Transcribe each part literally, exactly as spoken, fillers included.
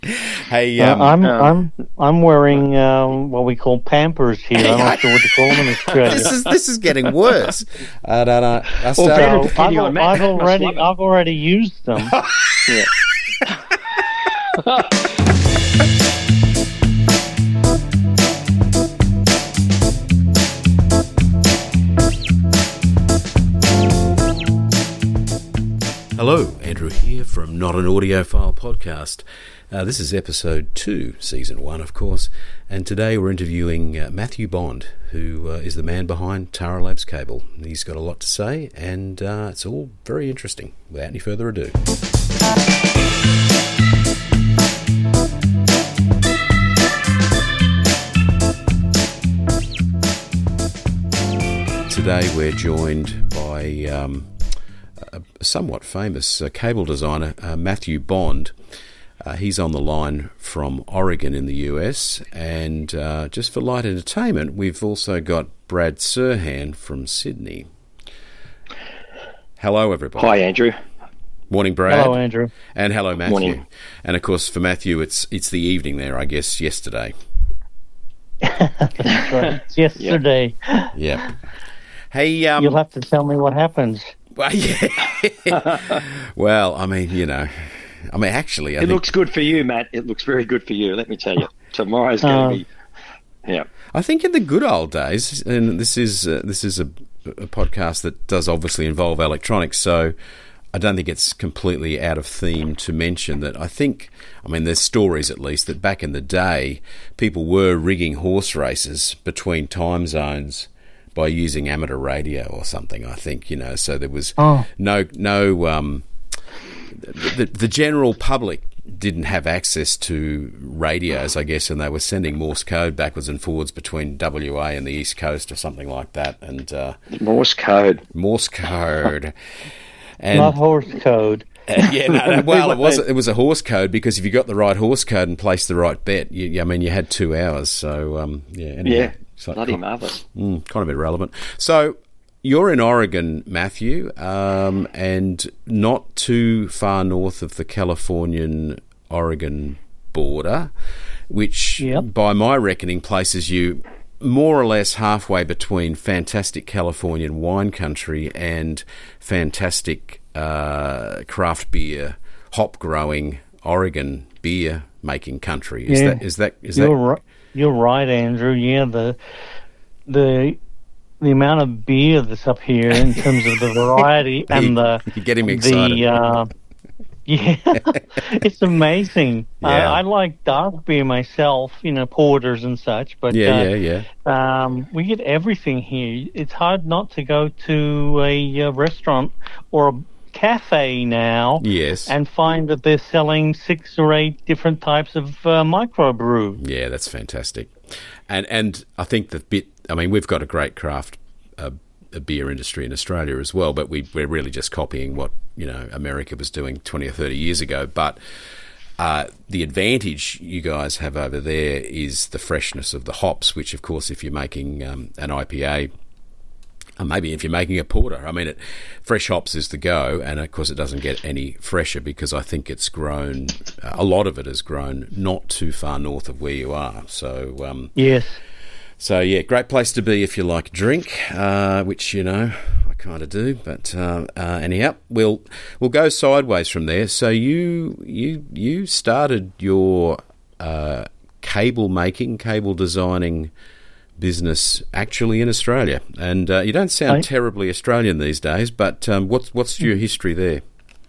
Hey, Uh, um, I'm um, I'm I'm wearing um, what we call Pampers here. I'm not sure what to call them in Australia. this is this is getting worse. I don't know. I Well, start- better So depending I've, on Matt. I've Matt must already love it. I've already used them. Yeah. Hello, Andrew here from Not an Audiophile Podcast. Uh, this is episode two, season one, of course, and today we're interviewing uh, Matthew Bond, who uh, is the man behind Tara Labs Cable. He's got a lot to say, and uh, it's all very interesting. Without any further ado. Today we're joined by um, a somewhat famous uh, cable designer, uh, Matthew Bond. Uh, he's on the line from Oregon in the U S, and uh, just for light entertainment, we've also got Brad Serhan from Sydney. Hello, everybody. Hi, Andrew. Morning, Brad. Hello, Andrew. And hello, Matthew. Morning. And of course, for Matthew, it's it's the evening there, I guess, yesterday. That's right. It's yesterday. Yeah. Hey, um, You'll have to tell me what happens. well, yeah. Well, I mean, you know, I mean, actually, I It think, looks good for you, Matt. It looks very good for you, let me tell you. Tomorrow's going Uh, to be... Yeah. I think in the good old days, and this is uh, this is a, a podcast that does obviously involve electronics, so I don't think it's completely out of theme to mention that I think, I mean, there's stories at least that back in the day, people were rigging horse races between time zones by using amateur radio or something, I think, you know, so there was Oh. no, no, um, the, the general public didn't have access to radios, I guess, and they were sending Morse code backwards and forwards between W A and the East Coast or something like that, and uh, Morse code. Morse code. And Not horse code. uh, yeah, no, no, well, it was it was a horse code because if you got the right horse code and placed the right bet, you, I mean, you had two hours. So um, yeah, anyway, Yeah. it's like Bloody kind, marvellous. mm, kind of irrelevant. So you're in Oregon, Matthew, um, and not too far north of the Californian-Oregon border, which, Yep. by my reckoning, places you more or less halfway between fantastic Californian wine country and fantastic uh, craft beer, hop growing Oregon beer making country. Is Yeah. that is that is You're that right. You're right, Andrew. Yeah, the the the amount of beer that's up here in terms of the variety and the You're getting me excited. the uh, yeah, it's amazing. Yeah. Uh, I like dark beer myself, you know, porters and such. But yeah, uh, yeah, yeah. Um, we get everything here. It's hard not to go to a uh, restaurant or a cafe now Yes. and find that they're selling six or eight different types of uh, microbrew. Yeah, that's fantastic. And and I think the bit, I mean, we've got a great craft uh, a beer industry in Australia as well, but we, we're really just copying what, you know, America was doing twenty or thirty years ago. But uh, the advantage you guys have over there is the freshness of the hops, which, of course, if you're making um, an I P A, and maybe if you're making a porter, I mean, it, fresh hops is the go, and of course it doesn't get any fresher because I think it's grown, a lot of it has grown not too far north of where you are. So, um, Yes. so yeah, great place to be if you like drink, uh, which, you know, I kind of do. But uh, uh, anyhow, we'll we'll go sideways from there. So you you you started your uh, cable making, cable designing business actually in Australia, and uh, you don't sound I- terribly Australian these days. But um, what's what's your history there?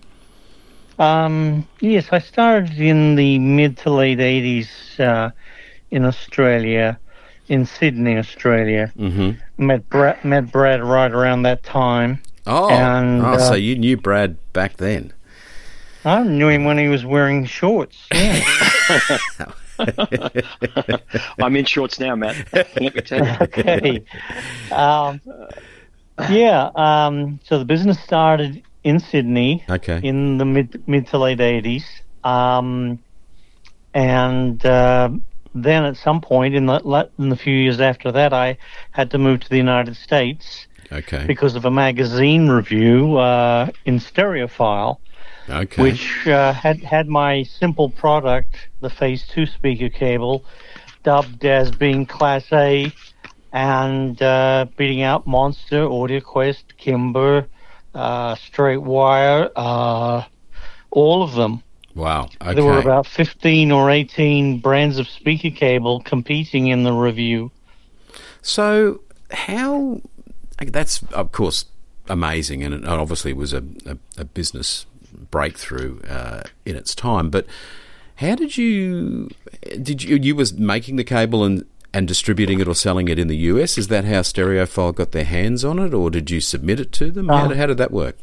Um, yes, I started in the mid to late eighties uh, in Australia, in Sydney, Australia. Mm-hmm. Met Brad, met Brad right around that time. Oh, And, oh, so uh, you knew Brad back then? I knew him when he was wearing shorts. Yeah. I'm in shorts now, Matt. Let me tell you. Okay. Um, yeah. Um, so the business started in Sydney Okay. in the mid mid to late eighties, um, and uh, then at some point in the in the few years after that, I had to move to the United States Okay. because of a magazine review uh, in Stereophile Okay. which uh, had had my simple product, the Phase Two speaker cable, dubbed as being Class A, and uh, beating out Monster, AudioQuest, Kimber, uh, Straight Wire, uh, all of them. Wow. Okay. There were about fifteen or eighteen brands of speaker cable competing in the review. So how... That's, of course, amazing, and it obviously was a, a, a business breakthrough uh, in its time. But how did you... Did you... You was making the cable and, and distributing it or selling it in the U S? Is that how Stereophile got their hands on it, or did you submit it to them? How, Uh, did, how did that work?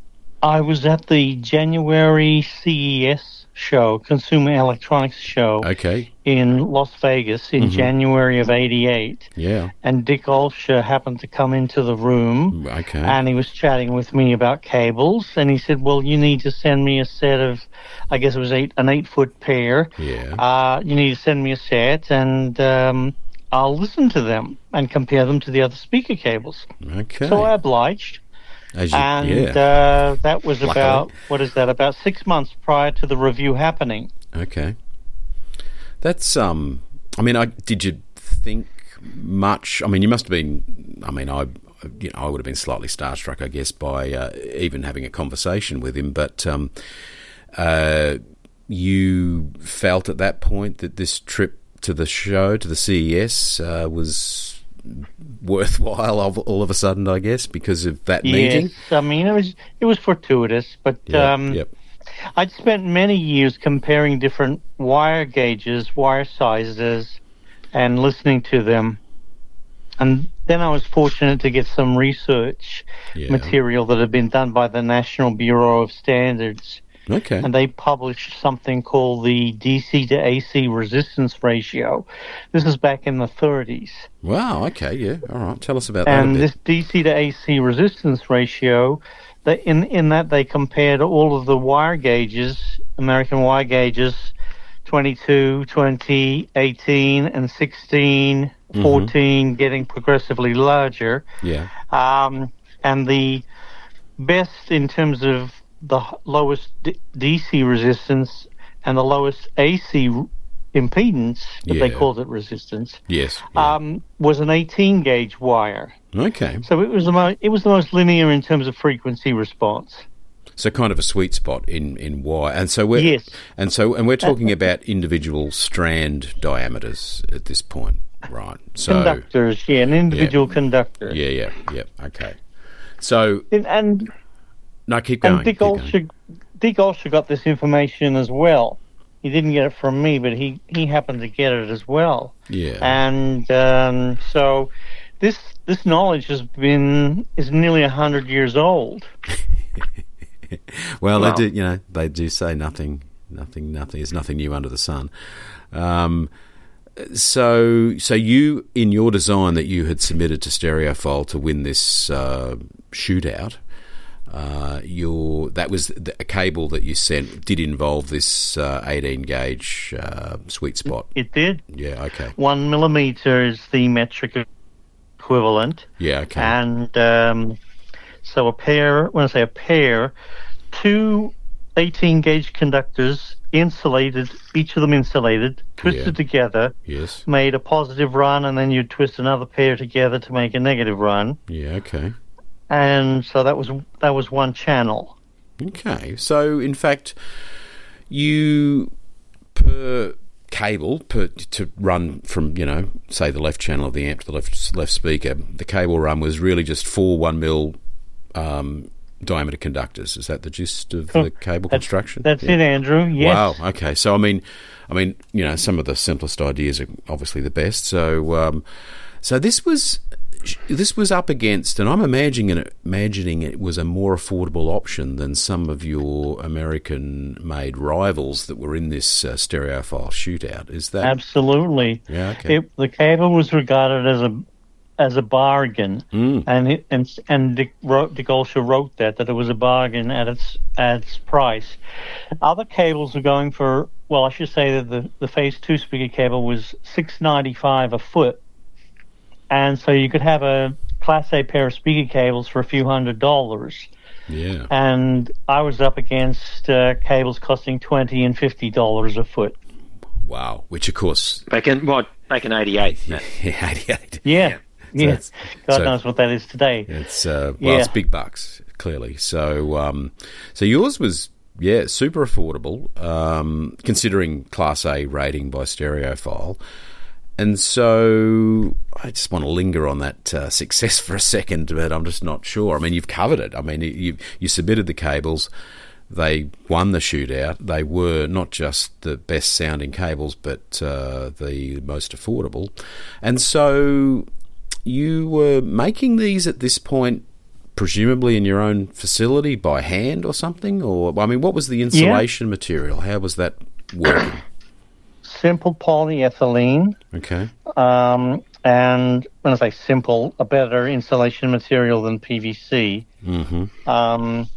I was at the January C E S show, Consumer Electronics Show, Okay. in Las Vegas in Mhm. January of eighty-eight. Yeah. And Dick Olsher happened to come into the room, Okay. and he was chatting with me about cables, and he said, well, you need to send me a set of, I guess it was eight, an eight-foot pair. Yeah. Uh, you need to send me a set, and um, I'll listen to them and compare them to the other speaker cables. Okay. So I obliged. As you, And yeah. uh, that was Luckily. about, what is that, about six months prior to the review happening. Okay. That's, um, I mean, I did you think much? I mean, you must have been, I mean, I, you know, I would have been slightly starstruck, I guess, by uh, even having a conversation with him, but um, uh, you felt at that point that this trip to the show, to the C E S, uh, was worthwhile all, all of a sudden, I guess, because of that meeting? Yes, I mean, it was, it was fortuitous, but Yep, um, yep. I'd spent many years comparing different wire gauges, wire sizes, and listening to them. And then I was fortunate to get some research Yeah. material that had been done by the National Bureau of Standards. Okay. And they published something called the D C to A C resistance ratio. This is back in the thirties. Wow, okay, yeah. All right. Tell us about that a And bit. this D C to A C resistance ratio, they, in, in that they compared all of the wire gauges, American wire gauges, twenty-two, twenty, eighteen, and sixteen, Mhm. fourteen, getting progressively larger. Yeah. Um, and the best in terms of the h- lowest D- DC resistance and the lowest A C r- impedance, but they Yeah. called it resistance, Yes. Yeah. um, was an eighteen gauge wire. Okay. So it was the mo- it was the most linear in terms of frequency response. So kind of a sweet spot in, in wire. And so we're Yes. and so and we're talking about individual strand diameters at this point. Right. So Conductors, yeah, an individual conductor. yeah, yeah, yeah. Okay. So And and, no, keep going. and Dick keep going. Olsher, Dick Olsher got this information as well. He didn't get it from me, but he, he happened to get it as well. Yeah. And um, so this this knowledge has been is nearly a hundred years old. Well, Wow. they do. You know, they do say nothing, nothing, nothing. There's nothing new under the sun. Um, so, so you in your design that you had submitted to Stereophile to win this uh, shootout, uh, your that was the, a cable that you sent did involve this uh, eighteen gauge uh, sweet spot. It did. Yeah. Okay. One millimeter is the metric equivalent. Yeah. Okay. And um, so a pair, when I say a pair, two eighteen gauge conductors insulated, each of them insulated, twisted Yeah. together, Yes. made a positive run, and then you twist another pair together to make a negative run. Yeah. Okay. And so that was that was one channel. Okay, so in fact, you per cable per to run from you know say the left channel of the amp to the left left speaker, the cable run was really just four one mil um, diameter conductors. Is that the gist of the cable That's- construction? That's Yeah. it, Andrew. Yes. Wow. Okay. So I mean, I mean, you know, some of the simplest ideas are obviously the best. So, um, so this was this was up against, and I'm imagining it, imagining it was a more affordable option than some of your American-made rivals that were in this uh, Stereophile shootout. Is that Absolutely. Yeah. Okay. It, the cable was regarded as a as a bargain, Mm. and it, and and Dick, wrote, Dick Olsher wrote that that it was a bargain at its at its price. Other cables were going for, well, I should say that the the Phase Two speaker cable was six ninety five a foot, and so you could have a Class A pair of speaker cables for a few hundred dollars. Yeah. And I was up against uh, cables costing twenty and fifty dollars a foot. Wow. Which, of course... Back in, what, back in eighty-eight? Yeah, eighty-eight. Yeah. Yeah. So God so knows what that is today. It's, uh, well, yeah. it's big bucks, clearly. So, um, so yours was... Yeah, super affordable, um, considering Class A rating by Stereophile. And so I just want to linger on that uh, success for a second, but I'm just not sure. I mean, you've covered it. I mean, you you submitted the cables. They won the shootout. They were not just the best-sounding cables, but uh, the most affordable. And so you were making these at this point presumably in your own facility by hand or something? Or, I mean, what was the insulation yeah. material? How was that working? Simple polyethylene. Okay. Um, and when I say simple, a better insulation material than P V C. Mm-hmm. Um,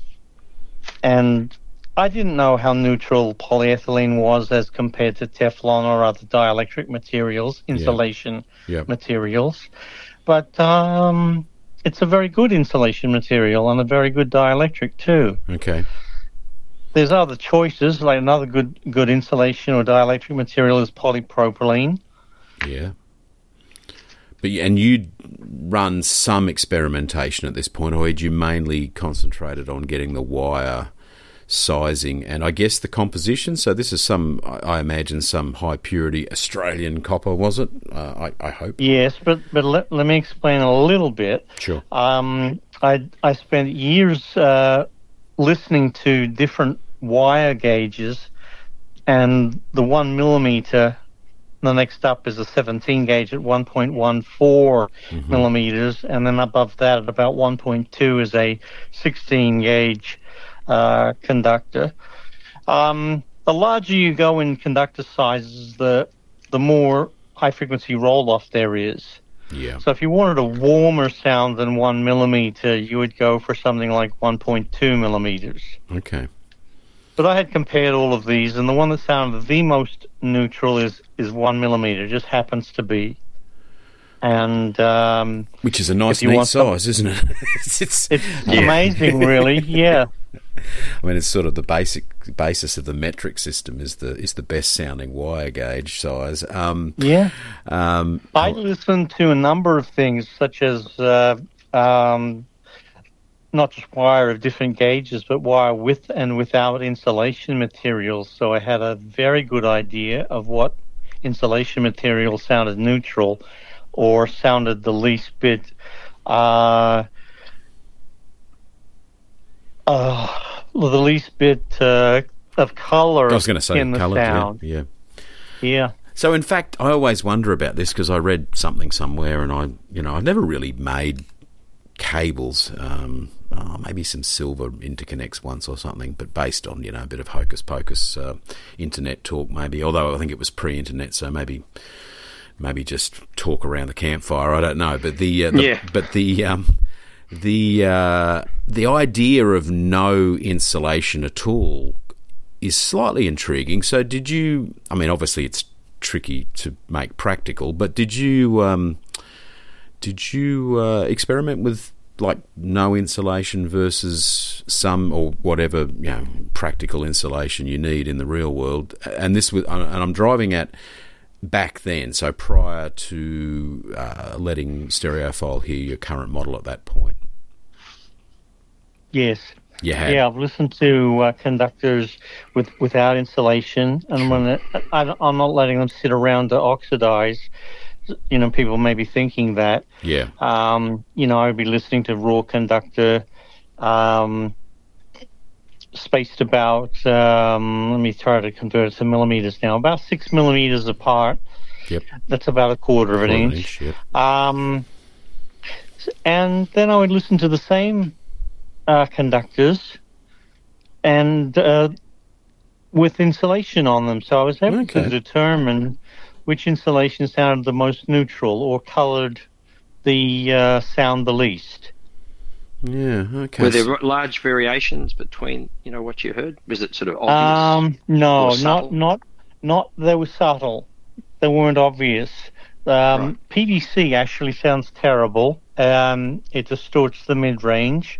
and I didn't know how neutral polyethylene was as compared to Teflon or other dielectric materials, insulation yeah. Yep. materials. But... Um, it's a very good insulation material and a very good dielectric too. Okay. There's other choices, like another good good insulation or dielectric material is polypropylene. Yeah. But and you'd run some experimentation at this point, or had you mainly concentrated on getting the wire sizing and I guess the composition? So this is some, I imagine, some high purity Australian copper, was it? Uh, I, I hope. Yes, but but let, let me explain a little bit. Sure. Um, I I spent years uh, listening to different wire gauges, and the one millimeter. The next up is a seventeen gauge at one point one four mm-hmm. millimeters, and then above that at about one point two is a sixteen gauge. Uh, conductor. Um, the larger you go in conductor sizes, the the more high frequency roll off there is. Yeah. So if you wanted a warmer sound than one millimeter, you would go for something like one point two millimeters. Okay. But I had compared all of these, and the one that sounded the most neutral is is one millimeter. It just happens to be. And um, which is a nice neat size, isn't it? it's it's, it's yeah. amazing, really. Yeah. I mean, it's sort of the basic basis of the metric system is the is the best sounding wire gauge size. Um, yeah. Um, I listen to a number of things, such as uh, um, not just wire of different gauges, but wire with and without insulation materials. So I had a very good idea of what insulation material sounded neutral or sounded the least bit uh, uh, the least bit uh, of color I was going to say in the color, sound. Yeah. Yeah. So, in fact, I always wonder about this because I read something somewhere, and I, you know, I've never really made cables. Um, oh, maybe some silver interconnects once or something, but based on, you know, a bit of hocus pocus uh, internet talk, maybe. Although I think it was pre-internet, so maybe. Maybe just talk around the campfire. I don't know, but the, uh, the yeah. but the um, the uh, the idea of no insulation at all is slightly intriguing. So, did you? I mean, obviously, it's tricky to make practical, but did you um, did you uh, experiment with like no insulation versus some or whatever, you know, practical insulation you need in the real world? And this was, and I'm driving at. Back then, so prior to uh, letting Stereophile hear your current model at that point? Yes. You had? Yeah, I've listened to uh, conductors with without insulation, and when it, I, I'm not letting them sit around to oxidize. You know, people may be thinking that. Yeah. Um, you know, I'd be listening to raw conductor, um, spaced about, um, let me try to convert it to millimeters now, about six millimeters apart. Yep. That's about a quarter of an quarter inch. inch yep. Um, and then I would listen to the same uh, conductors and uh, with insulation on them. So I was able okay. to determine which insulation sounded the most neutral or colored the uh, sound the least. Yeah, okay. Were there large variations between, you know, what you heard? Was it sort of obvious? Um, no, not not not. They were subtle. They weren't obvious. Um, Right. P V C actually sounds terrible. Um, it distorts the mid range,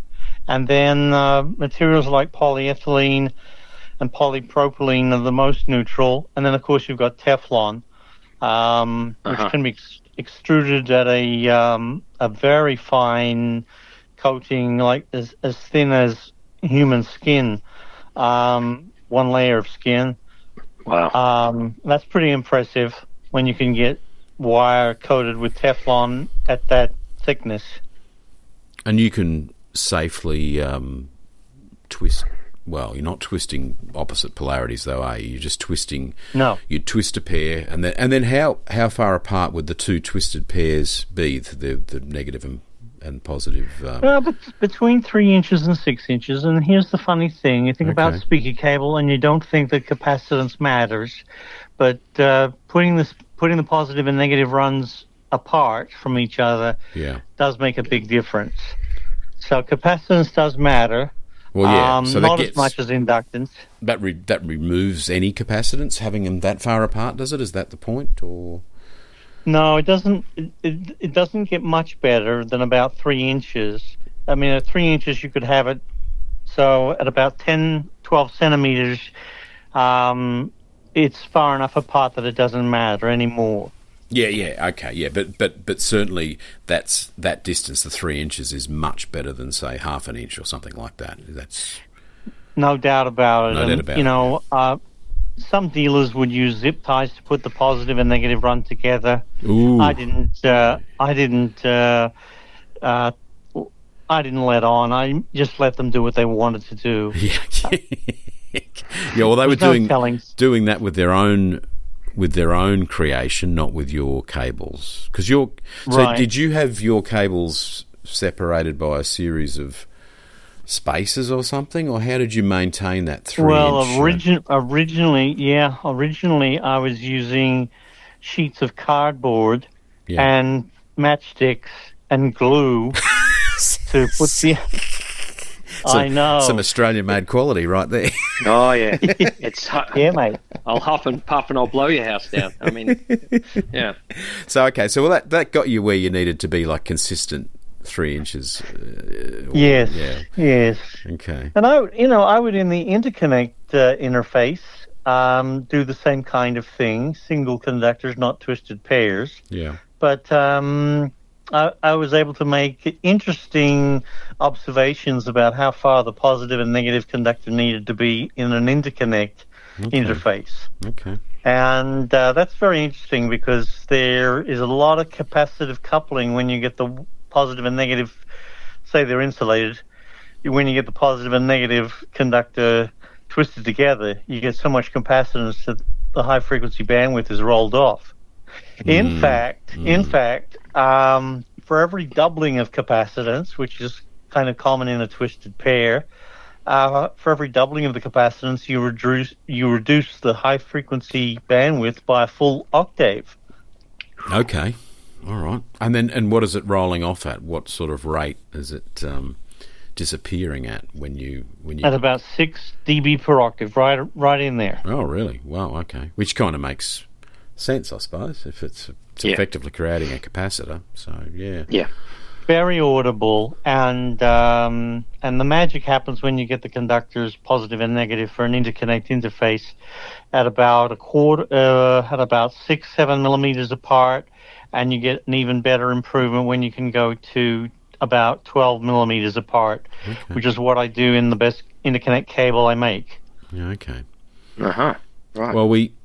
And then uh, materials like polyethylene and polypropylene are the most neutral. And then, of course, you've got Teflon, um, which uh-huh. can be ex- extruded at a um, a very fine coating, like as, as thin as human skin, um, one layer of skin. Wow. Um, that's pretty impressive when you can get wire coated with Teflon at that thickness. And you can safely um, twist. Well, you're not twisting opposite polarities, though, are you? You're just twisting. No. You twist a pair, and then and then how how far apart would the two twisted pairs be? The the negative and and positive. Uh... Well, but between three inches and six inches. And here's the funny thing: you think Okay. about speaker cable, and you don't think that capacitance matters, but uh, putting this putting the positive and negative runs apart from each other Yeah. does make a big difference. So capacitance does matter. Well, yeah. Um, so that not gets, as much as inductance. That re- that removes any capacitance, having them that far apart. Does it? Is that the point, or? No, it doesn't. It, it, it doesn't get much better than about three inches. I mean, at three inches, you could have it. So at about ten, twelve centimeters, um, it's far enough apart that it doesn't matter anymore. Yeah, yeah, okay, yeah, but but but certainly that's that distance, the three inches, is much better than say half an inch or something like that. That's no doubt about it. No and, doubt about you it. know, uh, some dealers would use zip ties to put the positive and negative run together. Ooh. I didn't. Uh, I didn't. Uh, uh, I didn't let on. I just let them do what they wanted to do. Yeah, yeah. Well, they were There's no doing telling. doing that with their own with their own creation, not with your cables. Because your so Right. did you have your cables separated by a series of spaces or something, or how did you maintain that three Well, inch? origin, originally, yeah, originally I was using sheets of cardboard Yeah. and matchsticks and glue to put the. Some- I know. Some Australian-made quality right there. Oh yeah, it's hu- Yeah, mate. I'll huff and puff and I'll blow your house down. I mean, yeah, So, okay, so well, that, that got you where you needed to be, like consistent three inches. Uh, or- Yes. Yeah. Yes. Okay. And I, you know, I would in the interconnect uh, interface um, do the same kind of thing: single conductors, not twisted pairs. Yeah. But um, I, I was able to make interesting observations about how far the positive and negative conductor needed to be in an interconnect Okay. interface. Okay. And uh, that's very interesting because there is a lot of capacitive coupling when you get the positive and negative, say they're insulated. When you get the positive and negative conductor twisted together, you get so much capacitance that the high frequency bandwidth is rolled off. In Mm, fact, mm. in fact, um, for every doubling of capacitance, which is kind of common in a twisted pair, uh, for every doubling of the capacitance, you reduce you reduce the high frequency bandwidth by a full octave. Okay. All right. And then, and what is it rolling off at? What sort of rate is it um, disappearing at when you when you? At about six dB per octave, right, right in there. Oh, really? Wow. Okay. Which kind of makes sense, I suppose, if it's, it's Yeah. effectively creating a capacitor. So, yeah. yeah. Very audible, and um, and the magic happens when you get the conductors positive and negative for an interconnect interface at about a quarter, uh, at about six, seven millimeters apart, and you get an even better improvement when you can go to about twelve millimeters apart, Okay. which is what I do in the best interconnect cable I make. Yeah. Okay. Uh huh. Right. Well, we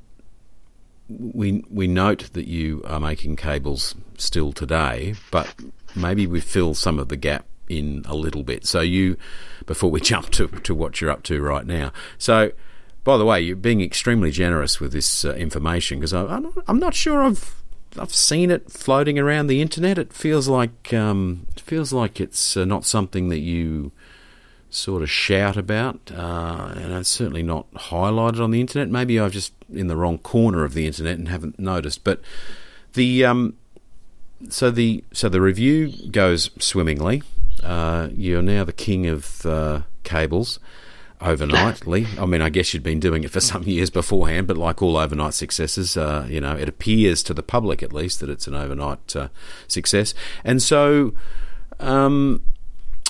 we we note that you are making cables still today, but maybe we fill some of the gap in a little bit. So you, before we jump to to what you're up to right now. So, by the way, you're being extremely generous with this uh, information because I'm not, I'm not sure I've I've seen it floating around the internet. It feels like um, it feels like it's uh, not something that you sort of shout about, uh, and it's certainly not highlighted on the internet. Maybe I've just in the wrong corner of the internet and haven't noticed. But the um, so the so the review goes swimmingly. Uh, you're now the king of uh, cables overnightly. I mean, I guess you'd been doing it for some years beforehand, but like all overnight successes, uh, you know, it appears to the public at least that it's an overnight uh, success. And so, um,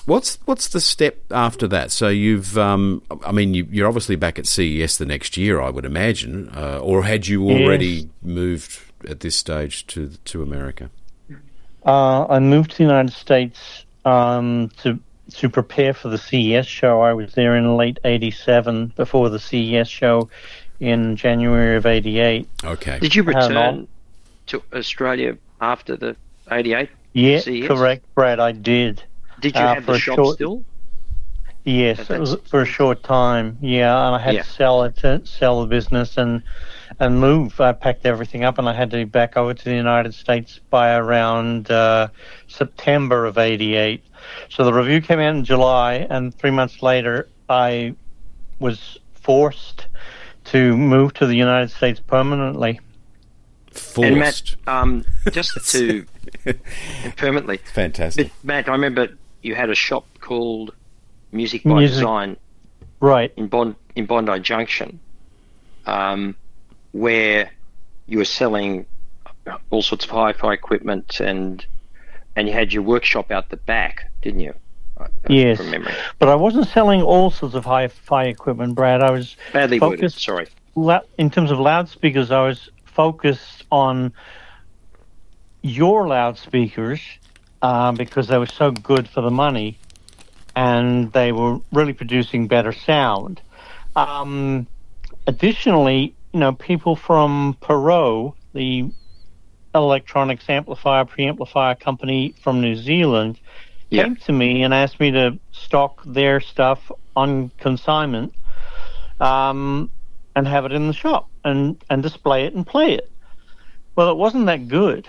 what's what's the step after that? So you've, um, I mean, you, you're obviously back at C E S the next year, I would imagine, uh, or had you already Yes. moved at this stage to to America? Uh, I moved to the United States um, to to prepare for the C E S show. I was there in late eighty-seven before the C E S show in January of eighty-eight. Okay. Did you How long? return to Australia after the eighty-eight? Yeah, C E S? correct, Brad. I did. Did you Uh, have for the a shop short- still? Yes, At it was that for a short time. Yeah, and I had Yeah. to sell it, to sell the business, and and move. I packed everything up, and I had to be back over to the United States by around uh, September of eighty-eight. So the review came out in July, and three months later, I was forced to move to the United States permanently. Forced. And Matt, um, just to permanently, but Fantastic. Matt, I remember you had a shop called Music by Music- Design Right. in Bond in Bondi Junction, um, where you were selling all sorts of hi-fi equipment, and and you had your workshop out the back, didn't you? I- I- Yes. From memory. But I wasn't selling all sorts of hi-fi equipment, Brad. I was Badly worded. focused. Sorry. la- in terms of loudspeakers, I was focused on your loudspeakers uh, because they were so good for the money, and they were really producing better sound. Um, additionally, you know, people from Perot, the electronics amplifier preamplifier company from New Zealand, Yeah. came to me and asked me to stock their stuff on consignment. Um, and have it in the shop and, and display it and play it. Well, it wasn't that good.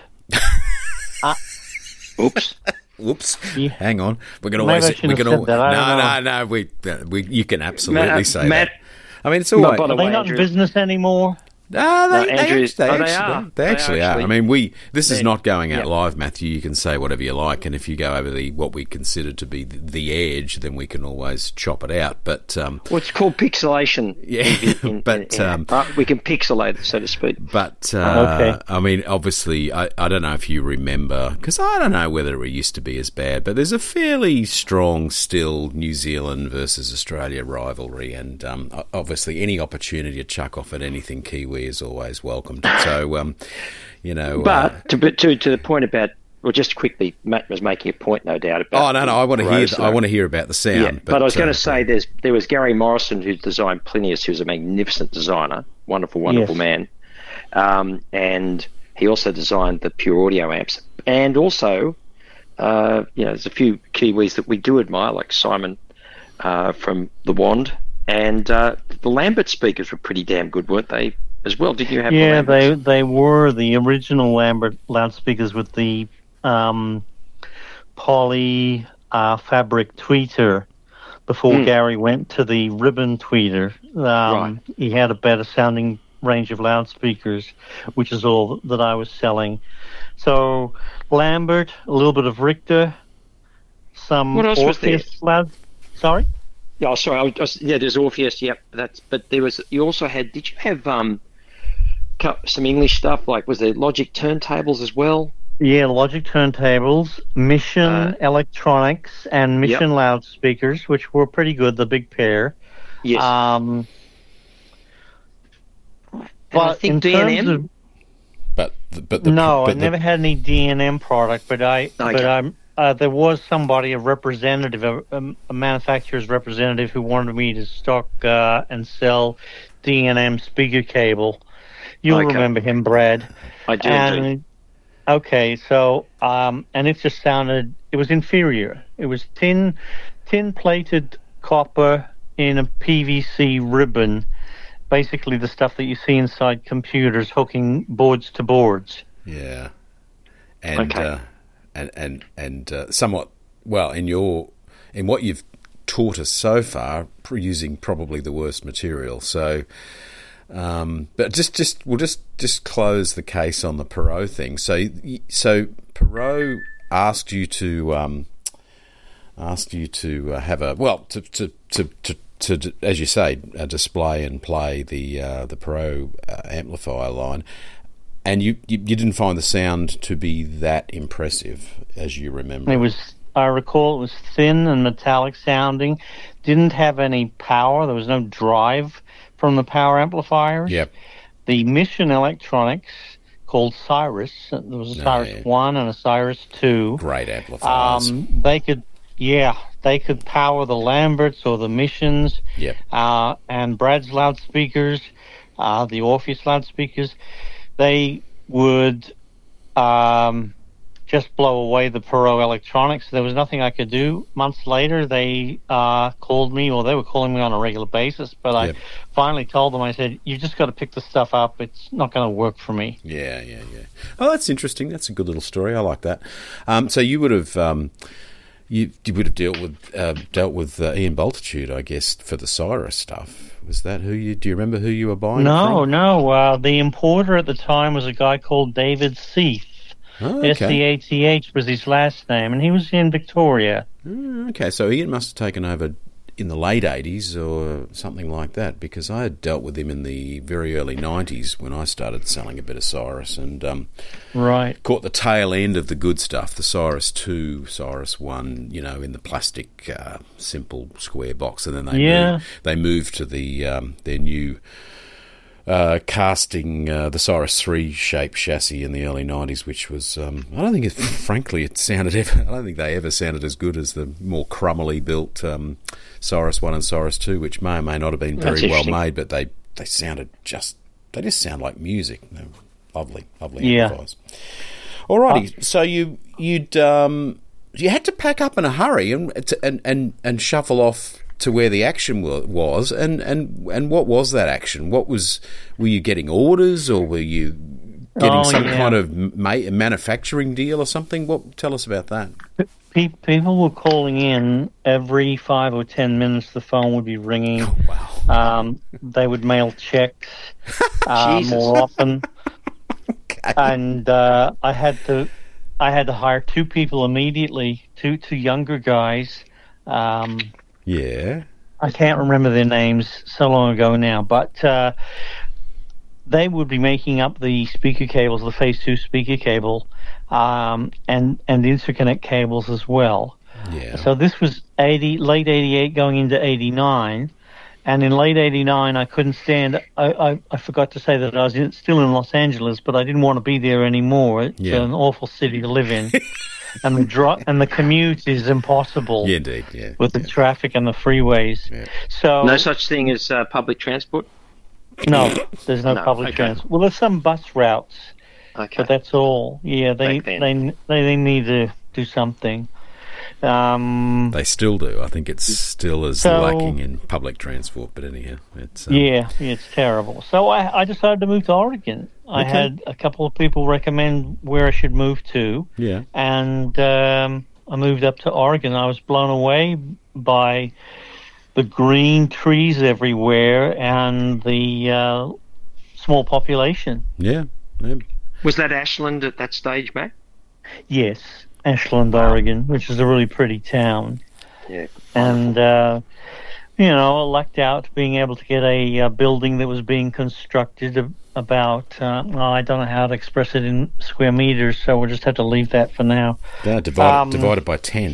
Oops. Whoops. Yeah. Hang on. We can Maybe I always. shouldn't We have can said al- that. I no, don't no, no. We, uh, we. You can absolutely Matt- say Matt- that. I mean, it's No, always. by the Are they way, not in Andrew- business anymore? Ah, they, No, they, Andrew- act- they oh, they actually, are. they They are actually are. actually. I mean, we. This is They- not going out yeah. live, Matthew. You can say whatever you like, and if you go over the what we consider to be the, the edge, then we can always chop it out. But um, Well, it's called pixelation. Yeah, in- in- but, in- um, uh, we can pixelate it, so to speak. But, uh, Okay. I mean, obviously, I, I don't know if you remember, because I don't know whether it used to be as bad, but there's a fairly strong still New Zealand versus Australia rivalry, and um, o- obviously any opportunity to chuck off at anything Kiwi is always welcomed. So, um, you know... But uh, to, to to the point about, well, just quickly, Matt was making a point, no doubt, about. oh, no, no, I want to hear Rose, I want to hear about the sound. Yeah, but, I was going uh, to say, there's there was Gary Morrison, who designed Plinius, who's a magnificent designer, wonderful, wonderful Yes. man, um, and he also designed the Pure Audio amps, and also, uh, you know, there's a few Kiwis that we do admire, like Simon uh, from The Wand, and uh, the Lambert speakers were pretty damn good, weren't they? As well, didn't you have? Yeah, the Lamberts? they they were the original Lambert loudspeakers with the um, poly uh, fabric tweeter. Before Mm. Gary went to the ribbon tweeter, um, Right. he had a better sounding range of loudspeakers, which is all that I was selling. So Lambert, a little bit of Richter, some What else was there? Orpheus loud. Sorry. Yeah, oh, sorry. I was, I was- yeah, there's Orpheus. Yep, that's. But there was. You also had. Did you have um, co- some English stuff? Like, was there Logic turntables as well? Yeah, Logic turntables, Mission Uh, Electronics, and Mission loudspeakers, which were pretty good. The big pair. Yes. Um, and I but think in D and terms M. of But, the- but the, no, but I the- never had any D and M product, but I, Okay. but I'm, uh, there was somebody, a representative, a, a manufacturer's representative, who wanted me to stock uh, and sell D and M speaker cable. You'll Okay. remember him, Brad. I do. indeed. And okay, so um, and it just sounded, it was inferior. It was tin, tin plated copper in a P V C ribbon. Basically, the stuff that you see inside computers, hooking boards to boards. Yeah, and Okay. uh, and and and uh, somewhat well in your in what you've taught us so far, pr- using probably the worst material. So, um, but just just we'll just just close the case on the Perot thing. So y- so Perot asked you to um, asked you to uh, have a well to to to. to to, as you say, uh, display and play the uh, the Pro uh, amplifier line, and you, you you didn't find the sound to be that impressive, as you remember. It was I recall it was thin and metallic sounding, didn't have any power. There was no drive from the power amplifiers. Yep. The Mission Electronics, called Cyrus, there was a Oh, Cyrus yeah. one and a Cyrus two. Great amplifiers. Um, they could, yeah, they could power the Lamberts or the Missions, yep. uh, and Brad's loudspeakers, uh, the Orpheus loudspeakers. They would um, just blow away the Perot electronics. There was nothing I could do. Months later, they uh, called me, or they were calling me on a regular basis, but Yep. I finally told them, I said, you've just got to pick this stuff up. It's not going to work for me. Yeah, yeah, yeah. Oh, that's interesting. That's a good little story. I like that. Um, so you would have um, you, you would have dealt with uh, dealt with uh, Ian Bultitude, I guess, for the Cyrus stuff. Was that who you? Do you remember who you were buying? No, from? no. Uh, the importer at the time was a guy called David Seath. Oh, S C okay. A T H was his last name, and he was in Victoria. Oh, okay, so Ian must have taken over in the late eighties or something like that, because I had dealt with him in the very early nineties when I started selling a bit of Cyrus, and um, Right. caught the tail end of the good stuff, the Cyrus two, Cyrus one, you know, in the plastic uh, simple square box, and then they Yeah. moved, they moved to the um, their new uh, casting, uh, the Cyrus three shape chassis in the early nineties, which was, um, I don't think, it, frankly, it sounded ever, I don't think they ever sounded as good as the more crummily built um, Cyrus one and Cyrus two, which may or may not have been That's very well interesting. made, but they, they sounded just, they just sound like music. They were lovely, lovely Yeah. amplifiers. Alrighty, so you you'd um, you had to pack up in a hurry and and and, and shuffle off to where the action wa- was, and, and and what was that action? What was were you getting orders, or were you getting Oh, some yeah. kind of ma- manufacturing deal or something? What tell us about that? Pe- people were calling in every five or ten minutes. The phone would be ringing. Oh, wow. Um, they would mail checks uh, Jesus. more often, and uh, I had to I had to hire two people immediately, two two younger guys. Um, Yeah. I can't remember their names, so long ago now, but uh, they would be making up the speaker cables, the Phase two speaker cable, um, and and the interconnect cables as well. Yeah. So this was eighty, late eighty-eight, going into eighty-nine, and in late eighty-nine, I couldn't stand. I, I, I forgot to say that I was in, still in Los Angeles, but I didn't want to be there anymore. It's Yeah. an awful city to live in, and the dri- and the commute is impossible. Yeah, indeed. Yeah. With the yeah. traffic and the freeways. Yeah. So No such thing as uh, public transport? no, there's no, No, public okay. transport. Well, there's some bus routes, Okay. but that's all. Yeah, they Back then. they, they they need to do something. Um, They still do. I think it's still as So- lacking in public transport, but anyhow, it's um, yeah, it's terrible. So I I decided to move to Oregon. I Okay. had a couple of people recommend where I should move to, yeah. and um, I moved up to Oregon. I was blown away by the green trees everywhere and the uh, small population. Yeah. yeah. Was that Ashland at that stage, Matt? Yes, Ashland, Oregon, which is a really pretty town. Yeah. And, uh, you know, I lucked out being able to get a uh, building that was being constructed ab- about, uh, well, I don't know how to express it in square meters, so we'll just have to leave that for now. Yeah, divided, Um, divided by ten.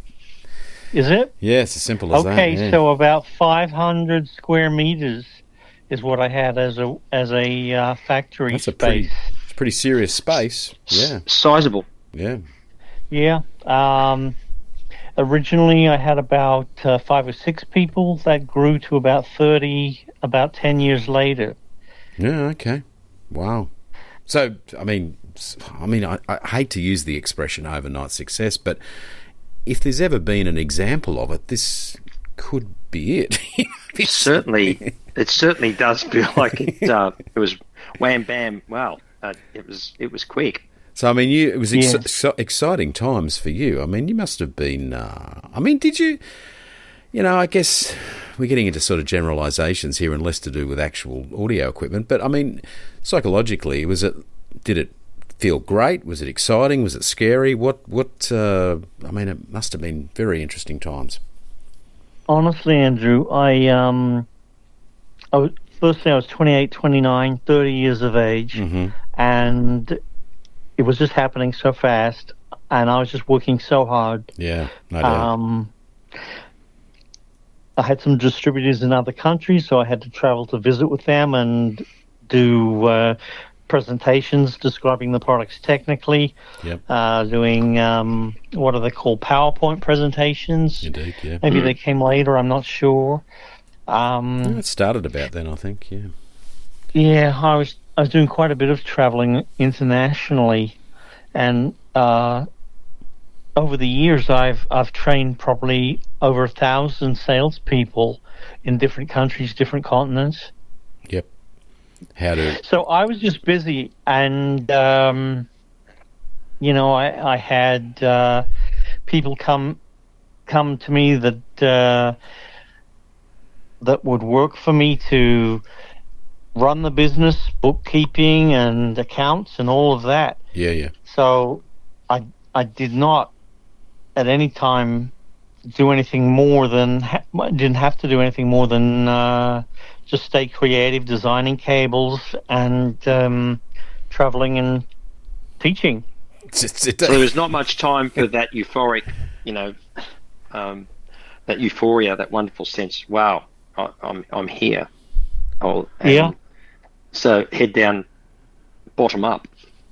Is it? Yeah, it's as simple as that. Okay, yeah. so about five hundred square meters is what I had as a as a uh, factory That's a space. pretty, it's a pretty serious space. Yeah, Sizable. yeah. Yeah. Um, originally, I had about uh, five or six people. That grew to about thirty about ten years later. Yeah, okay. Wow. So, I mean, s- I mean, I, I hate to use the expression overnight success, but if there's ever been an example of it, this could be it. It certainly, it certainly does feel like it. Uh, it was wham bam. Wow, uh, it was it was quick. So, I mean, you it was ex- Yes. so exciting times for you. I mean, you must have been. Uh, I mean, did you? You know, I guess we're getting into sort of generalisations here and less to do with actual audio equipment. But I mean, psychologically, was it? Did it feel great? Was it exciting? Was it scary? What? What? Uh, I mean, it must have been very interesting times. Honestly, Andrew, I um, I was firstly I was twenty-eight, twenty-nine, thirty years of age, Mm-hmm. and it was just happening so fast. and I was just working so hard. Yeah, no doubt. Um, I had some distributors in other countries, so I had to travel to visit with them and do uh, presentations describing the products technically. Yep. Uh, doing, um, what are they called, PowerPoint presentations. Indeed, yeah. Maybe they came later, I'm not sure. Um, Yeah, it started about then, I think, yeah. yeah, I was I was doing quite a bit of traveling internationally, and uh, over the years I've I've trained probably over a thousand salespeople in different countries, different continents. Yep. How to... So I was just busy, and um, you know, I I had uh, people come come to me that uh, that would work for me to run the business, bookkeeping and accounts and all of that. Yeah, yeah. So I I did not at any time do anything more than ha- didn't have to do anything more than uh, just stay creative, designing cables and um, traveling and teaching. It's, it's, it, So there was not much time for that euphoric, you know, um, that euphoria, that wonderful sense. Wow, I, I'm I'm here. Oh, and Yeah. So head down, bottom up.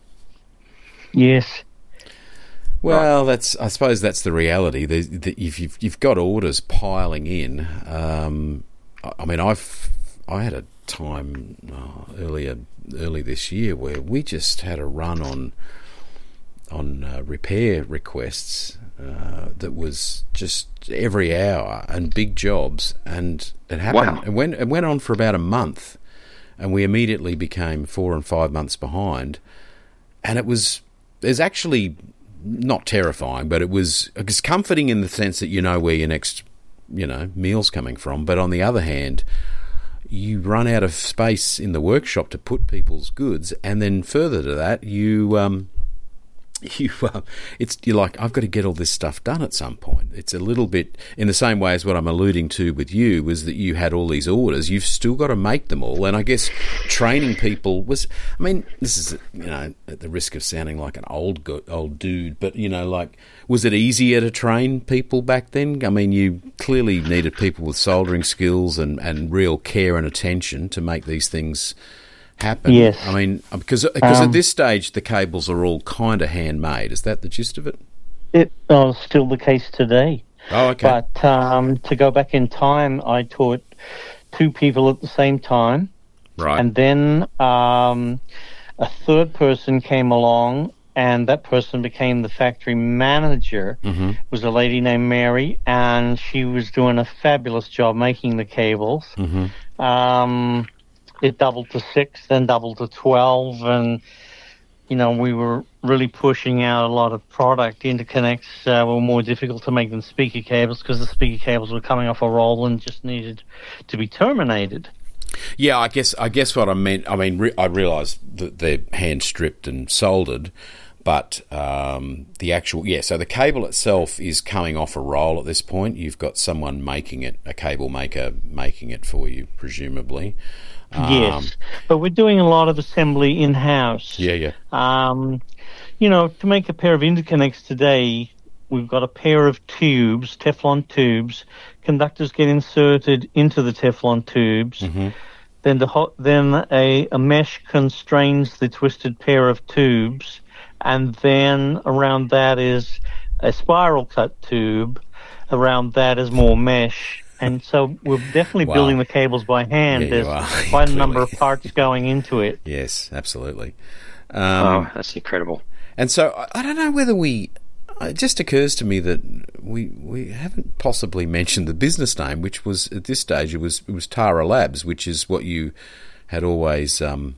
Yes. Well, that's. I suppose that's the reality. The, the, if you've you've got orders piling in, um, I, I mean, I've I had a time oh, earlier early this year where we just had a run on on uh, repair requests uh, that was just every hour and big jobs, and it happened. Wow. It went it went on for about a month, and we immediately became four and five months behind, and it was there's actually. Not terrifying, but it was, it was comforting in the sense that you know where your next, you know, meal's coming from. But on the other hand, you run out of space in the workshop to put people's goods, and then further to that, you, um, you, uh, it's you're like, I've got to get all this stuff done at some point. It's a little bit in the same way as what I'm alluding to with you was that you had all these orders. You've still got to make them all, and I guess training people was. I mean, this is you know at the risk of sounding like an old go- old dude, but you know, like, was it easier to train people back then? I mean, you clearly needed people with soldering skills and, and real care and attention to make these things happen. Yes. I mean, because because Um, at this stage the cables are all kind of handmade. Is that the gist of it? It uh, still the case today. Oh, okay. But um, to go back in time, I taught two people at the same time. Right. And then um, a third person came along, and that person became the factory manager. Mm-hmm. It was a lady named Mary, and she was doing a fabulous job making the cables. Mm-hmm. Um, it doubled to six, then doubled to twelve, and you know we were really pushing out a lot of product. Interconnects uh, were more difficult to make than speaker cables because the speaker cables were coming off a roll and just needed to be terminated. Yeah, I guess I guess what I meant. I mean, re- I realised that they're hand stripped and soldered, but um, the actual yeah. So the cable itself is coming off a roll at this point. You've got someone making it, a cable maker making it for you, presumably. Um, Yes, but we're doing a lot of assembly in-house. Yeah, yeah. Um, you know, to make a pair of interconnects today, we've got a pair of tubes, Teflon tubes. Conductors get inserted into the Teflon tubes. Mm-hmm. Then the ho- then a, a mesh constrains the twisted pair of tubes, and then around that is a spiral cut tube. Around that is more mesh. And so we're definitely Wow. building the cables by hand. Yeah, you There's are, quite a clearly. number of parts going into it. Yes, absolutely. Oh, Um, that's incredible. And so I, I don't know whether we. It just occurs to me that we we haven't possibly mentioned the business name, which was at this stage it was it was Tara Labs, which is what you had always um,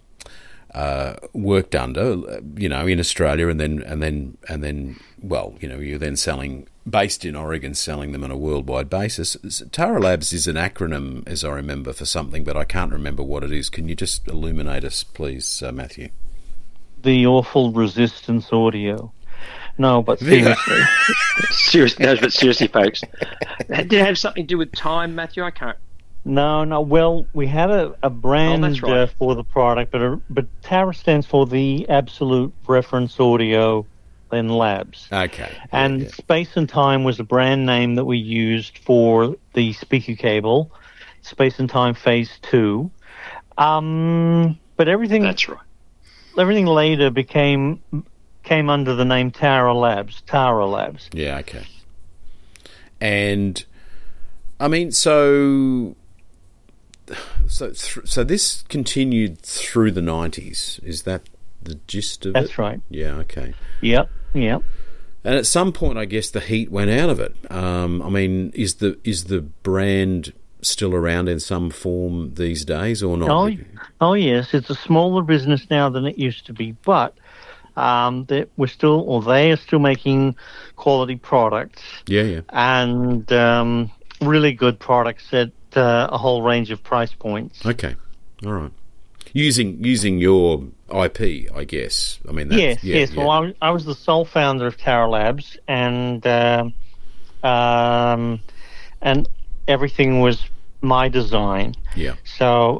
uh, worked under, you know, in Australia, and then and then and then well, you know, you're then selling based in Oregon, selling them on a worldwide basis. Tara Labs is an acronym, as I remember, for something, but I can't remember what it is. Can you just illuminate us, please, uh, Matthew? The awful resistance audio. No, but seriously. Seriously, no, but seriously, folks, did it have something to do with time, Matthew? I can't. No, no. Well, we had a, a brand Oh, that's right. uh, for the product, but uh, but Tara stands for the Absolute Reference Audio then Labs. Okay. And yeah, yeah. Space and Time was a brand name that we used for the speaker cable, Space and Time Phase two. Um, but everything That's right. everything later became came under the name Tara Labs, Tara Labs. Yeah, okay. And, I mean, so... So, th- so this continued through the nineties. Is that the gist of That's it? That's right. Yeah. Okay. Yep. Yep. And at some point, I guess the heat went out of it. Um, I mean, is the is the brand still around in some form these days, or not? Oh, oh yes. It's a smaller business now than it used to be, but um, that we're still, or they are still making quality products. Yeah. Yeah. And um, really good products at Uh, a whole range of price points. Okay, all right. Using using your I P, I guess. I mean, that's, yes, yeah, yes. yeah. Well, I was, I was the sole founder of Tara Labs, and uh, um, and everything was my design. Yeah. So,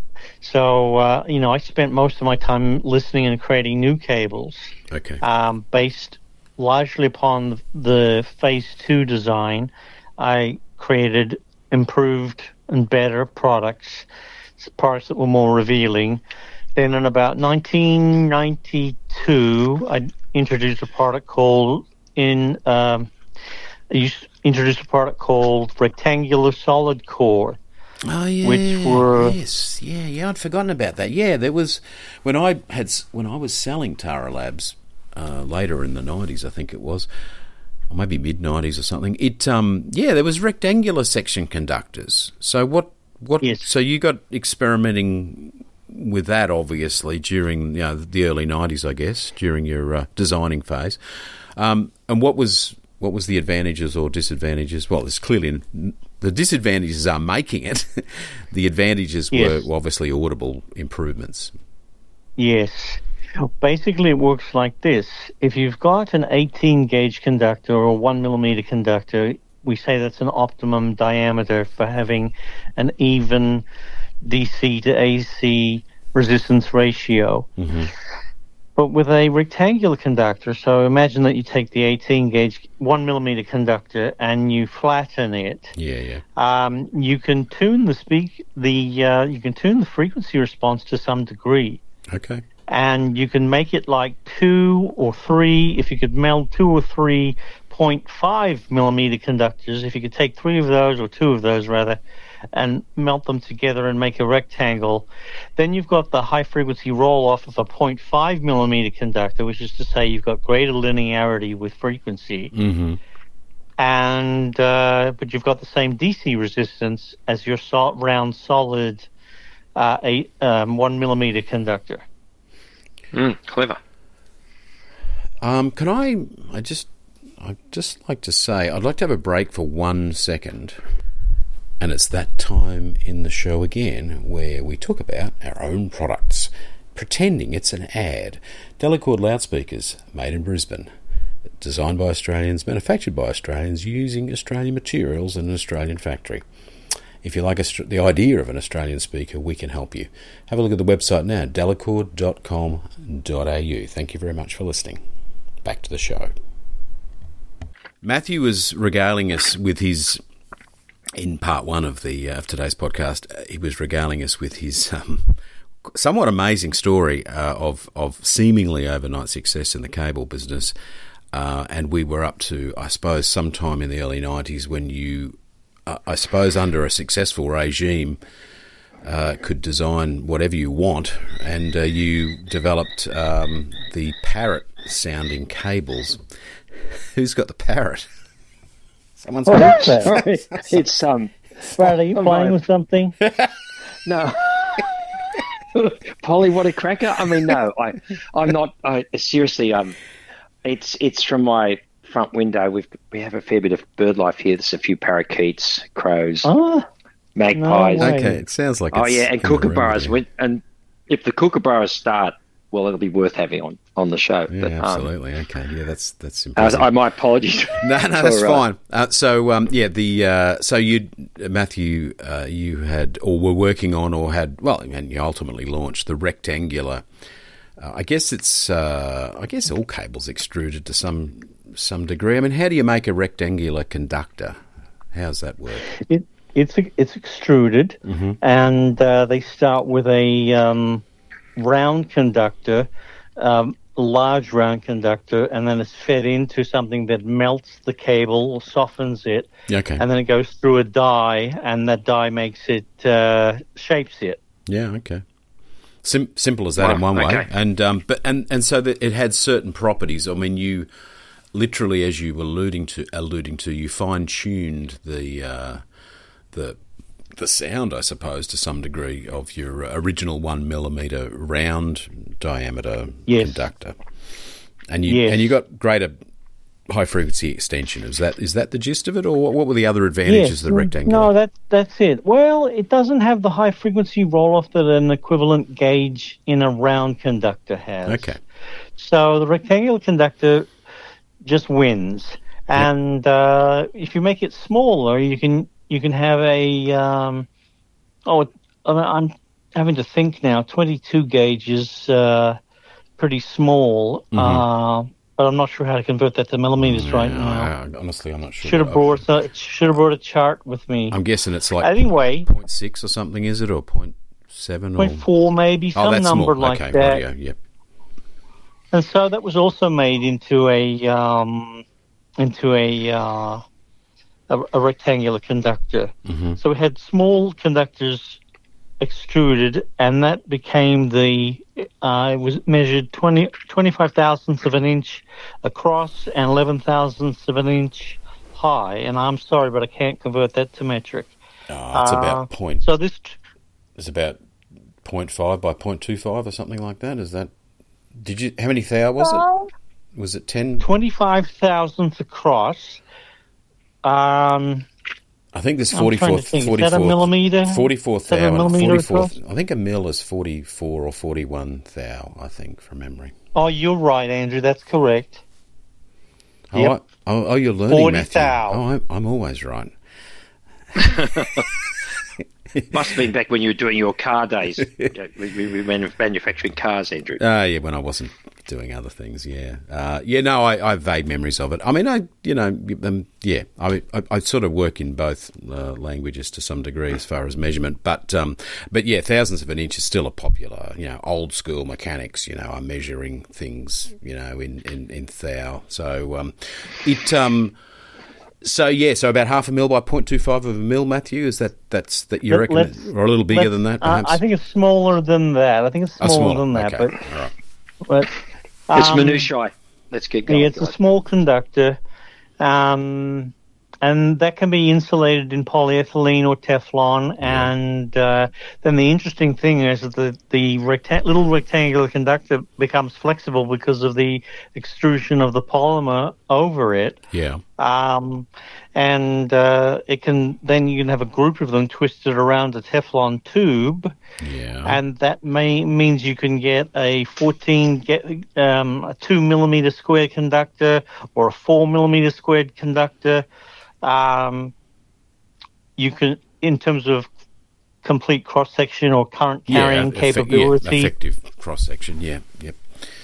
so uh, you know, I spent most of my time listening and creating new cables. Okay. Um, based largely upon the Phase Two design, I created improved and better products, products that were more revealing. Then in about nineteen ninety-two, I introduced a product called in um, I introduced a product called Rectangular Solid Core. Oh yeah, which were yes, yeah, yeah. I'd forgotten about that. Yeah, there was when I had when I was selling Tara Labs uh, later in the nineties, I think it was. Or maybe mid nineties or something. It um yeah, there was rectangular section conductors. So what what yes. so you got experimenting with that obviously during you know the early nineties, I guess, during your uh, designing phase. Um and what was what was the advantages or disadvantages? Well, it's clearly the disadvantages are making it. The advantages yes. were obviously audible improvements. Yes. Basically, it works like this. If you've got an eighteen gauge conductor or a one millimeter conductor, we say that's an optimum diameter for having an even D C to A C resistance ratio. Mm-hmm. But with a rectangular conductor, so imagine that you take the eighteen gauge one millimeter conductor and you flatten it. Yeah, yeah. Um, you can tune the speak the uh, you can tune the frequency response to some degree. Okay. And you can make it like two or three, if you could meld two or three point five millimeter conductors, if you could take three of those, or two of those rather, and melt them together and make a rectangle, then you've got the high frequency roll off of a zero point five millimeter conductor, which is to say you've got greater linearity with frequency. Mm-hmm. And, uh, but you've got the same D C resistance as your sol- round solid uh, eight, um, one millimeter conductor. Mm, clever. Um, can I? I just, I'd just like to say, I'd like to have a break for one second, and it's that time in the show again where we talk about our own products, pretending it's an ad. Delacord loudspeakers, made in Brisbane, designed by Australians, manufactured by Australians, using Australian materials in an Australian factory. If you like a, the idea of an Australian speaker, we can help you. Have a look at the website now, delacord dot com dot a u. Thank you very much for listening. Back to the show. Matthew was regaling us with his, in part one of the uh, of today's podcast, uh, he was regaling us with his um, somewhat amazing story uh, of, of seemingly overnight success in the cable business. Uh, and we were up to, I suppose, sometime in the early nineties when you... Uh, I suppose under a successful regime, uh, could design whatever you want, and uh, you developed um, the parrot-sounding cables. Who's got the parrot? Someone's Oh, got that's that. Sorry, it's um. Brad, are you Oh, playing my- with something? No. Polly, what a cracker! I mean, no, I, I'm not. I seriously, um, it's it's from my front window. We've we have a fair bit of bird life here. There's a few parakeets, crows, Oh, magpies. No way. Okay, it sounds like Oh it's yeah, and in the room kookaburras. there. When, and if the kookaburras start, well, it'll be worth having on, on the show. Yeah, but, um, absolutely. Okay, yeah, that's that's uh, impressive. I, my apologies. No, no, that's for, uh, fine. Uh, so, um, yeah, the uh, so you, Matthew, uh, you had or were working on or had well, and you ultimately launched the rectangular uh, I guess it's uh, I guess all cables extruded to some some degree. I mean, how do you make a rectangular conductor? How's that work? It, it's it's extruded, mm-hmm. and uh, they start with a um, round conductor. Um, large round conductor, and then it's fed into something that melts the cable or softens it, okay. and then it goes through a die, and that die makes it, uh, shapes it. Yeah, okay. Sim- simple as that wow, in one okay. way. And um, but and, and so that it had certain properties. I mean, you literally, as you were alluding to, alluding to, you fine-tuned the uh, the the sound, I suppose, to some degree, of your original one millimeter round diameter yes. conductor, and you yes. and you got greater high frequency extension. Is that is that the gist of it, or what, what were the other advantages yes. of the rectangular? No, that that's it. Well, it doesn't have the high frequency roll off that an equivalent gauge in a round conductor has. Okay. So the rectangular conductor just wins, and yep. uh, if you make it smaller, you can. You can have a, um, oh, I'm having to think now, twenty-two gauge is uh, pretty small, mm-hmm. uh, but I'm not sure how to convert that to millimeters yeah, right now. I, honestly, I'm not sure. Should have brought a, should have brought a chart with me. I'm guessing it's like anyway, zero point six or something, is it, or zero point seven? zero point four maybe, some oh, that's number small. like okay, that. Radio, yep. And so that was also made into a, um, into a, uh, A, a rectangular conductor. Mm-hmm. So we had small conductors extruded, and that became the, uh, it was measured twenty, twenty-five thousandths of an inch across and eleven thousandths of an inch high. And I'm sorry, but I can't convert that to metric. Oh, it's uh, about point. So this it's about zero point five by zero point two five or something like that. Is that? Did you? How many thou was it? Was it ten? Twenty-five thousandths across. Um, I think there's forty-four. Think. Is that a millimeter? Forty-four thou. Forty-four. I think a mil is forty-four or forty-one thou. I think from memory. Oh, you're right, Andrew. That's correct. Oh, yep. I, oh, oh, you're learning, forty Matthew. thou. Oh, I'm, I'm always right. Must have been back when you were doing your car days. we, we were manufacturing cars, Andrew. Ah, uh, yeah, when I wasn't doing other things, yeah. Uh, yeah, no, I, I have vague memories of it. I mean, I, you know, um, yeah, I, I, I sort of work in both uh, languages to some degree as far as measurement, but, um, but yeah, thousandths of an inch is still a popular, you know, old school mechanics, you know, are measuring things, you know, in, in, in thou. So, um, it, um, So yeah, so about half a mil by zero point two five of a mil, Matthew. Is that that's that you reckon, let's, or a little bigger than that? Perhaps? Uh, I think it's smaller than that. I think it's smaller, oh, smaller. than that. Okay. But, all right. but um, it's minutiae. Let's get going. Yeah, it's guys. a small conductor, um, and that can be insulated in polyethylene or Teflon. Yeah. And uh, then the interesting thing is that the the recta- little rectangular conductor becomes flexible because of the extrusion of the polymer over it. Yeah. Um, and uh, it can then you can have a group of them twisted around a Teflon tube. Yeah. And that may means you can get a fourteen get um, a two millimeter square conductor or a four millimeter squared conductor. Um, you can, in terms of complete cross section or current carrying yeah, capability, yeah, effective cross section. Yeah. Yep.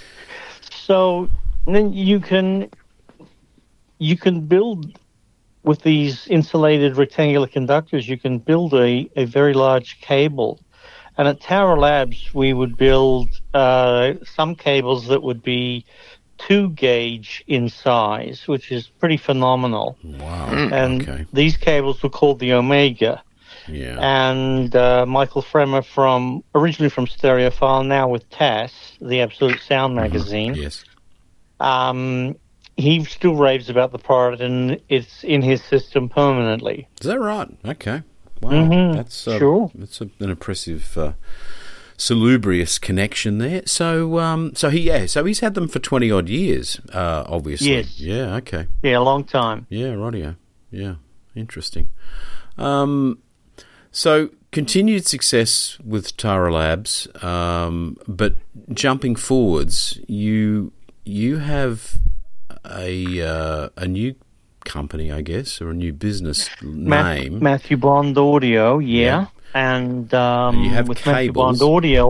So then you can you can build with these insulated rectangular conductors. You can build a, a very large cable. And at Tower Labs, we would build uh, some cables that would be two gauge in size, which is pretty phenomenal. Wow. And okay. these cables were called the Omega. Yeah. And uh, Michael Fremer, from originally from Stereophile, now with T A S, the Absolute Sound magazine. Mm-hmm. Yes. Um, he still raves about the product, and it's in his system permanently. Is that right? Okay. Wow. Mm-hmm. That's uh, sure. That's a, an impressive, uh, salubrious connection there. So, um, so he, yeah, so he's had them for twenty odd years. Uh, obviously. Yes. Yeah. Okay. Yeah, a long time. Yeah. Rightio. Yeah. Interesting. Um, so continued success with Tara Labs, um, but jumping forwards, you you have a uh, a new company, I guess, or a new business name. Matthew Bond Audio, yeah. yeah. And um, you have with cables. Matthew Bond Audio,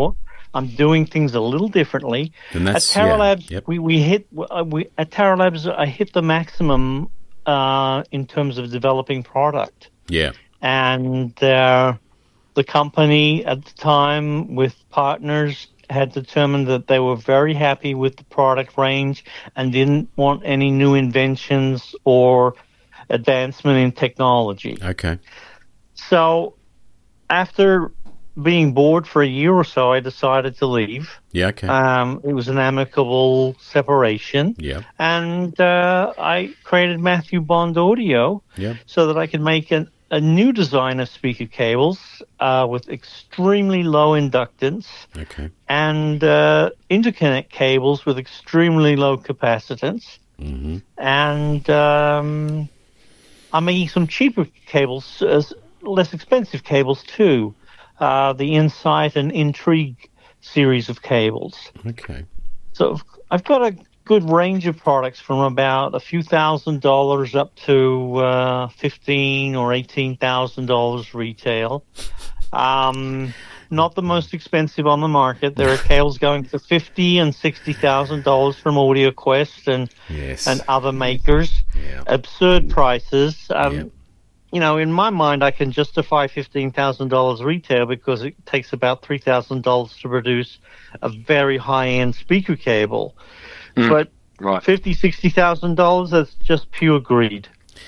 I'm doing things a little differently. And that's, at Tara yeah, Labs, yep. we, we hit we at Tara Labs, I hit the maximum uh, in terms of developing product. Yeah. And uh, the company at the time with partners had determined that they were very happy with the product range and didn't want any new inventions or advancement in technology. Okay. So after being bored for a year or so, I decided to leave. Yeah, okay. Um, it was an amicable separation. Yeah. And uh, I created Matthew Bond Audio Yeah. so that I could make an, a new design of speaker cables uh, with extremely low inductance Okay. and uh, interconnect cables with extremely low capacitance. Mm-hmm. And um, I'm making some cheaper cables, uh, less expensive cables too. Uh, the Insight and Intrigue series of cables. Okay. So I've got a good range of products from about a few thousand dollars up to uh, fifteen or eighteen thousand dollars retail. Um, not the most expensive on the market. There are cables going for fifty and sixty thousand dollars from AudioQuest and Yes. and other makers. Yeah. Absurd prices. Um, Yeah. You know, in my mind, I can justify fifteen thousand dollars retail because it takes about three thousand dollars to produce a very high-end speaker cable. Mm, but right. fifty thousand dollars, sixty thousand dollars, that's just pure greed.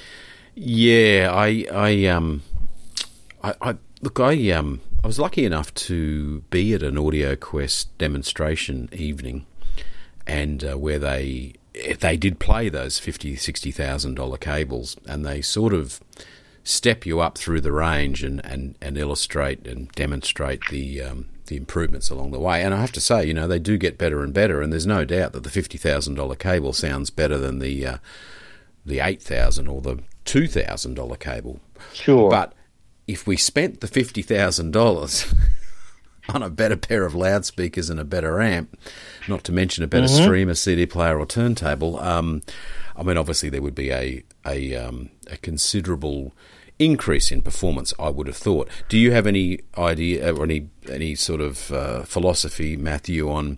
Yeah, I, I, um, I, I look, I, um, I was lucky enough to be at an AudioQuest demonstration evening, and uh, where they they did play those fifty thousand dollars, sixty thousand dollars cables, and they sort of step you up through the range and, and, and illustrate and demonstrate the um, the improvements along the way. And I have to say, you know, they do get better and better, and there's no doubt that the fifty thousand dollars cable sounds better than the uh, the eight thousand dollars or the two thousand dollars cable. Sure. But if we spent the fifty thousand dollars on a better pair of loudspeakers and a better amp, not to mention a better mm-hmm. streamer, C D player or turntable, um, I mean, obviously there would be a, a, um, a considerable increase in performance, I would have thought. Do you have any idea or any any sort of uh, philosophy, Matthew, on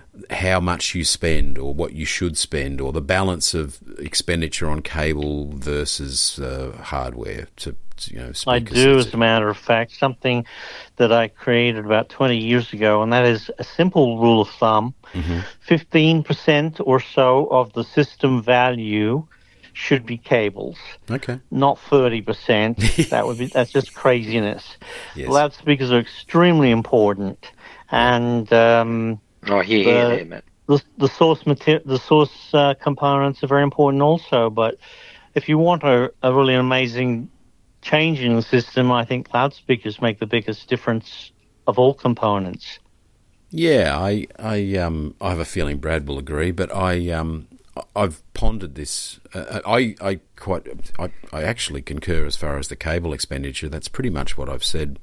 how much you spend or what you should spend, or the balance of expenditure on cable versus uh, hardware to, to, you know, speakers? I do, as a matter of fact, something that I created about twenty years ago, and that is a simple rule of thumb. Mm-hmm. fifteen percent or so of the system value should be cables. Okay. Not thirty percent. That would be that's just craziness. Yes. Loudspeakers are extremely important, and um, Oh, here, the, here, here, Matt. the the source mater- the source uh, components are very important also. But if you want a, a really amazing change in the system, I think loudspeakers make the biggest difference of all components. Yeah, I I um I have a feeling Brad will agree, but I um I've pondered this. Uh, I I quite I I actually concur as far as the cable expenditure. That's pretty much what I've said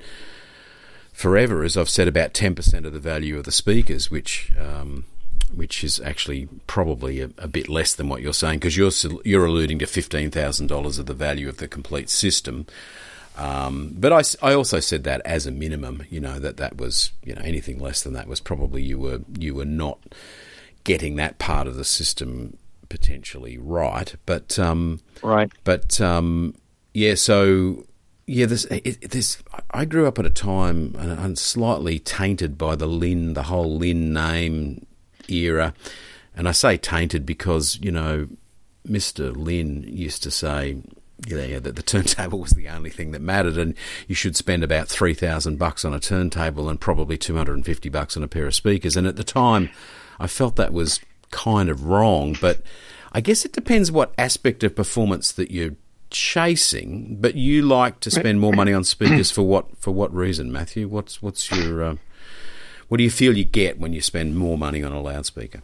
forever. Is I've said about ten percent of the value of the speakers, which um which is actually probably a, a bit less than what you're saying, because you're you're alluding to fifteen thousand dollars of the value of the complete system. Um, but I, I also said that as a minimum, you know, that that was, you know, anything less than that was probably you were you were not getting that part of the system potentially right. But um, right. But um, yeah, so yeah, this it, this I grew up at a time and slightly tainted by the Lin, the whole Lin name era, and I say tainted because, you know, Mister Lin used to say, yeah, that the turntable was the only thing that mattered, and you should spend about three thousand bucks on a turntable and probably two hundred and fifty bucks on a pair of speakers. And at the time, I felt that was kind of wrong. But I guess it depends what aspect of performance that you're chasing. But you like to spend more money on speakers for what for what reason, Matthew? What's what's your uh, what do you feel you get when you spend more money on a loudspeaker?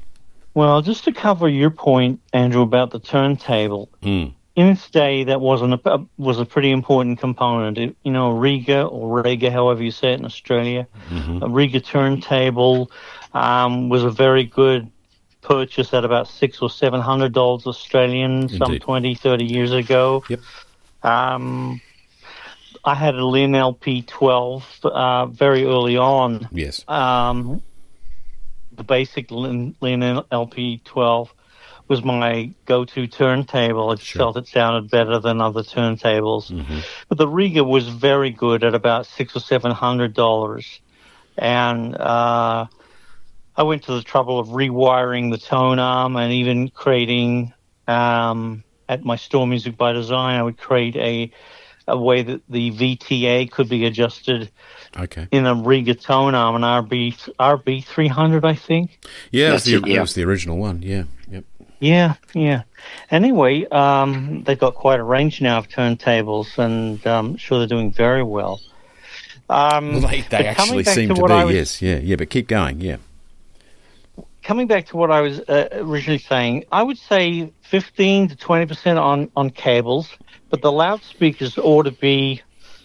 Well, just to cover your point, Andrew, about the turntable. Mm. In its day, that wasn't a, was a pretty important component. It, you know, Riga or Rega, however you say it in Australia, mm-hmm. a Riga turntable um, was a very good purchase at about six or seven hundred dollars Australian, Indeed. some twenty, thirty years ago. Yep. Um, I had a Lin L P twelve uh, very early on. Yes. Um, the basic Lin, Lin L P twelve was my go-to turntable. I just Sure. felt it sounded better than other turntables. Mm-hmm. But the Riga was very good at about six or seven hundred dollars, and uh, I went to the trouble of rewiring the tone arm and even creating um, at my store Music by Design. I would create a a way that the V T A could be adjusted Okay. in a Riga tone arm, an R B R B three hundred, I think. Yeah, it was, That's the, it, yeah. it was the original one. Yeah. Yep. Yeah, yeah. Anyway, um, they've got quite a range now of turntables, and um, I'm sure they're doing very well. Um, Well, they but they coming actually back seem to to, what be. I was- Yes. Yeah. Yeah. But keep going. Yeah. Coming back to what I was uh, originally saying, I would say fifteen to twenty percent on, on cables, but the loudspeakers ought to be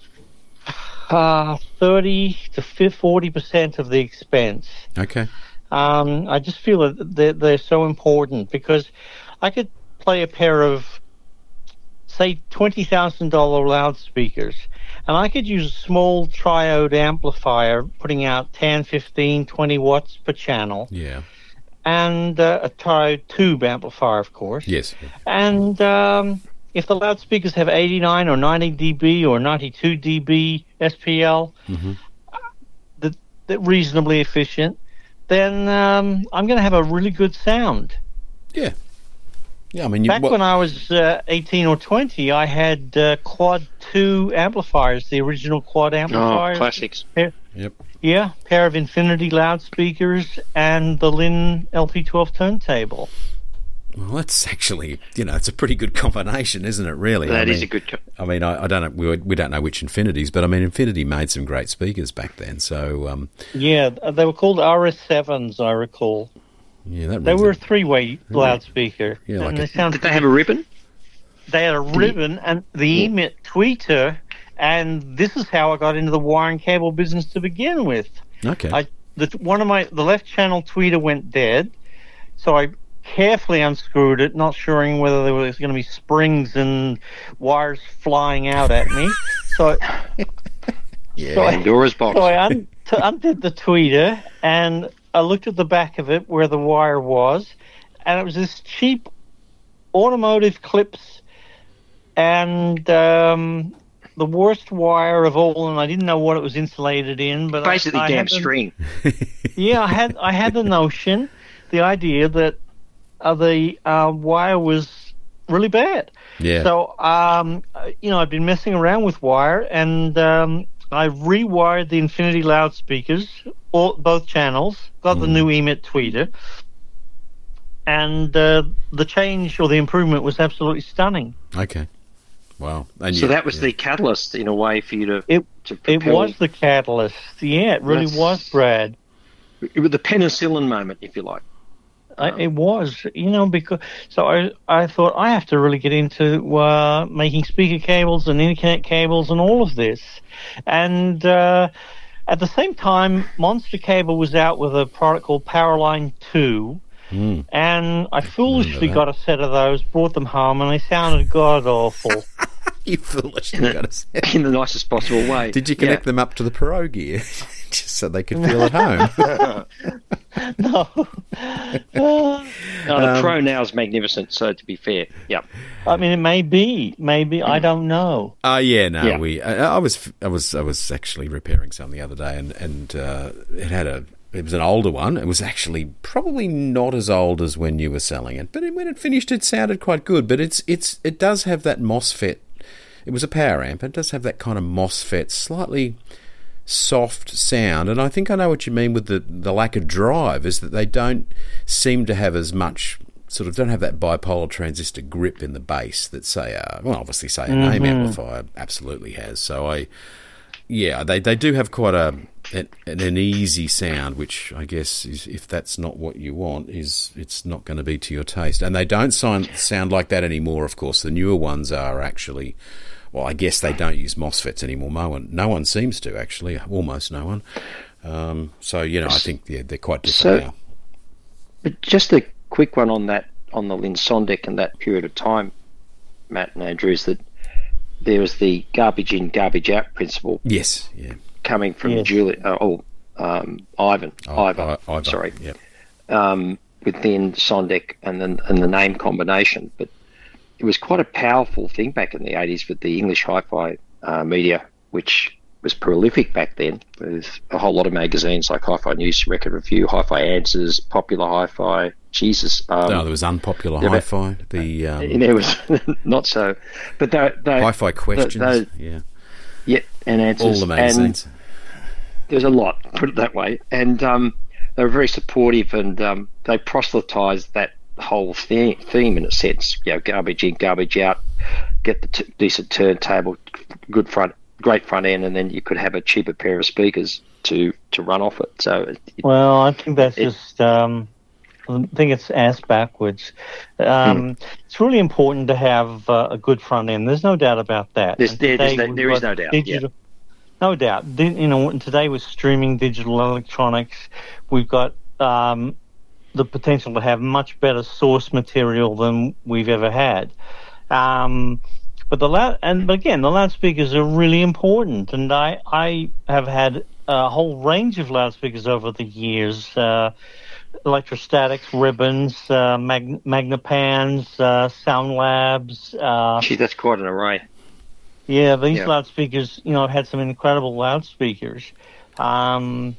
uh, thirty to forty percent of the expense. Okay. Um, I just feel that they're, they're so important because I could play a pair of, say, twenty thousand dollars loudspeakers, and I could use a small triode amplifier putting out ten, fifteen, twenty watts per channel, Yeah. and uh, a triode tube amplifier, of course. Yes. And um, if the loudspeakers have eighty-nine or ninety decibels or ninety-two decibel S P L, Mhm. that, that reasonably efficient, then um, I'm going to have a really good sound. Yeah. Yeah. I mean, you, Back what- when I was uh, eighteen or twenty, I had uh, Quad two amplifiers, the original Quad Oh, amplifiers. classics. Yep. Yeah, pair of Infinity loudspeakers and the Lin L P twelve turntable. Well, that's actually, you know, it's a pretty good combination, isn't it? Really, That I is mean, a good. Co- I mean, I, I don't know. We, we don't know which Infinities, but I mean, Infinity made some great speakers back then. So, um, Yeah, they were called R S sevens, I recall. yeah, that They rings were a- a three-way loudspeaker. Yeah, like and a- they sounded Did they have a ribbon? They had a ribbon and the emit tweeter, and this is how I got into the wire and cable business to begin with. okay. I the one of my the left channel tweeter went dead, so I carefully unscrewed it, not sure whether there was going to be springs and wires flying out at me. So, yeah. so I, Pandora's box. so I un- t- undid the tweeter and I looked at the back of it where the wire was, and it was this cheap automotive clips and um, the worst wire of all, and I didn't know what it was insulated in. But Basically, I, I damn had the- string. Yeah, I had I had the notion, the idea that uh, the uh, wire was really bad. yeah. So, um, you know, I've been messing around with wire, and um, I rewired the Infinity loudspeakers, all, both channels, got the new emit tweeter, and uh, the change or the improvement was absolutely stunning. okay. Wow. And So yeah, that was yeah. the catalyst in a way for you to It to it propel. was the catalyst. Yeah, it really That's- was, Brad. It was the penicillin moment, if you like. I, it was, you know, because so I I thought I have to really get into uh, making speaker cables and interconnect cables and all of this, and uh, at the same time, Monster Cable was out with a product called Powerline Two, Mm. and I foolishly that. got a set of those, brought them home, and they sounded god awful. You foolish. You gotta say. In the nicest possible way. Did you connect them up to the Pro gear just so they could feel at home? No, Uh, No, the Um, Pro now is magnificent. So to be fair, yeah. I mean it may be, maybe I don't know. Oh yeah, no, Yeah. we. I, I was, I was, I was actually repairing some the other day, and and uh, it had a. It was an older one. It was actually probably not as old as when you were selling it, but when it finished, it sounded quite good. But it's, it's, it does have that MOSFET. It was a power amp. It does have that kind of MOSFET, slightly soft sound, and I think I know what you mean with the the lack of drive. Is that they don't seem to have as much. Sort of don't have that bipolar transistor grip in the bass that say, uh, well, obviously say a name amplifier absolutely has. So I, yeah, they they do have quite a an, an easy sound, which I guess is if that's not what you want, is it's not going to be to your taste. And they don't sound sound like that anymore. Of course, the newer ones are actually. Well, I guess they don't use MOSFETs anymore. No one, no one seems to actually, almost no one. Um, so you know, I think yeah, they're quite different So- now. But just a quick one on that, on the Lin Sondek and that period of time, Matt and Andrew, is that there was the garbage in, garbage out principle. Yes, yeah. Coming from Yes. Julie, uh, oh, um, Ivan, Oh, Ivan, I- Ivan, sorry, Yep. um, within Sondek and then and the name combination. But it was quite a powerful thing back in the eighties with the English hi-fi uh, media, which was prolific back then. With a whole lot of magazines like Hi-Fi News, Record Review, Hi-Fi Answers, Popular Hi-Fi. Jesus, um, No, there was unpopular yeah, but- hi-fi. The um, and it was not so, but they, they, hi-fi questions. they- yeah, yeah, and answers. all the magazines. And there's a lot, put it that way. And um, they were very supportive, and um, they proselytised that whole theme, theme in a sense. You know, garbage in, garbage out. Get the t- decent turntable, good front, great front end, and then you could have a cheaper pair of speakers to, to run off it. So, it, Well, I think that's It- just. Um, I think it's ass backwards. Um, Hmm. It's really important to have uh, a good front end. There's no doubt about that. There's- And there- there's today no- we've there is got no doubt, digital- No doubt. Di- You know, and today with streaming digital electronics, we've got um, the potential to have much better source material than we've ever had. Um, but the loud, and but again, the loudspeakers are really important, and I I have had a whole range of loudspeakers over the years. Uh, electrostatics, ribbons, uh, mag- Magnapans, uh, Sound Labs. Uh, gee, that's quite an array. yeah, these Yeah. loudspeakers, you know, had some incredible loudspeakers. Um,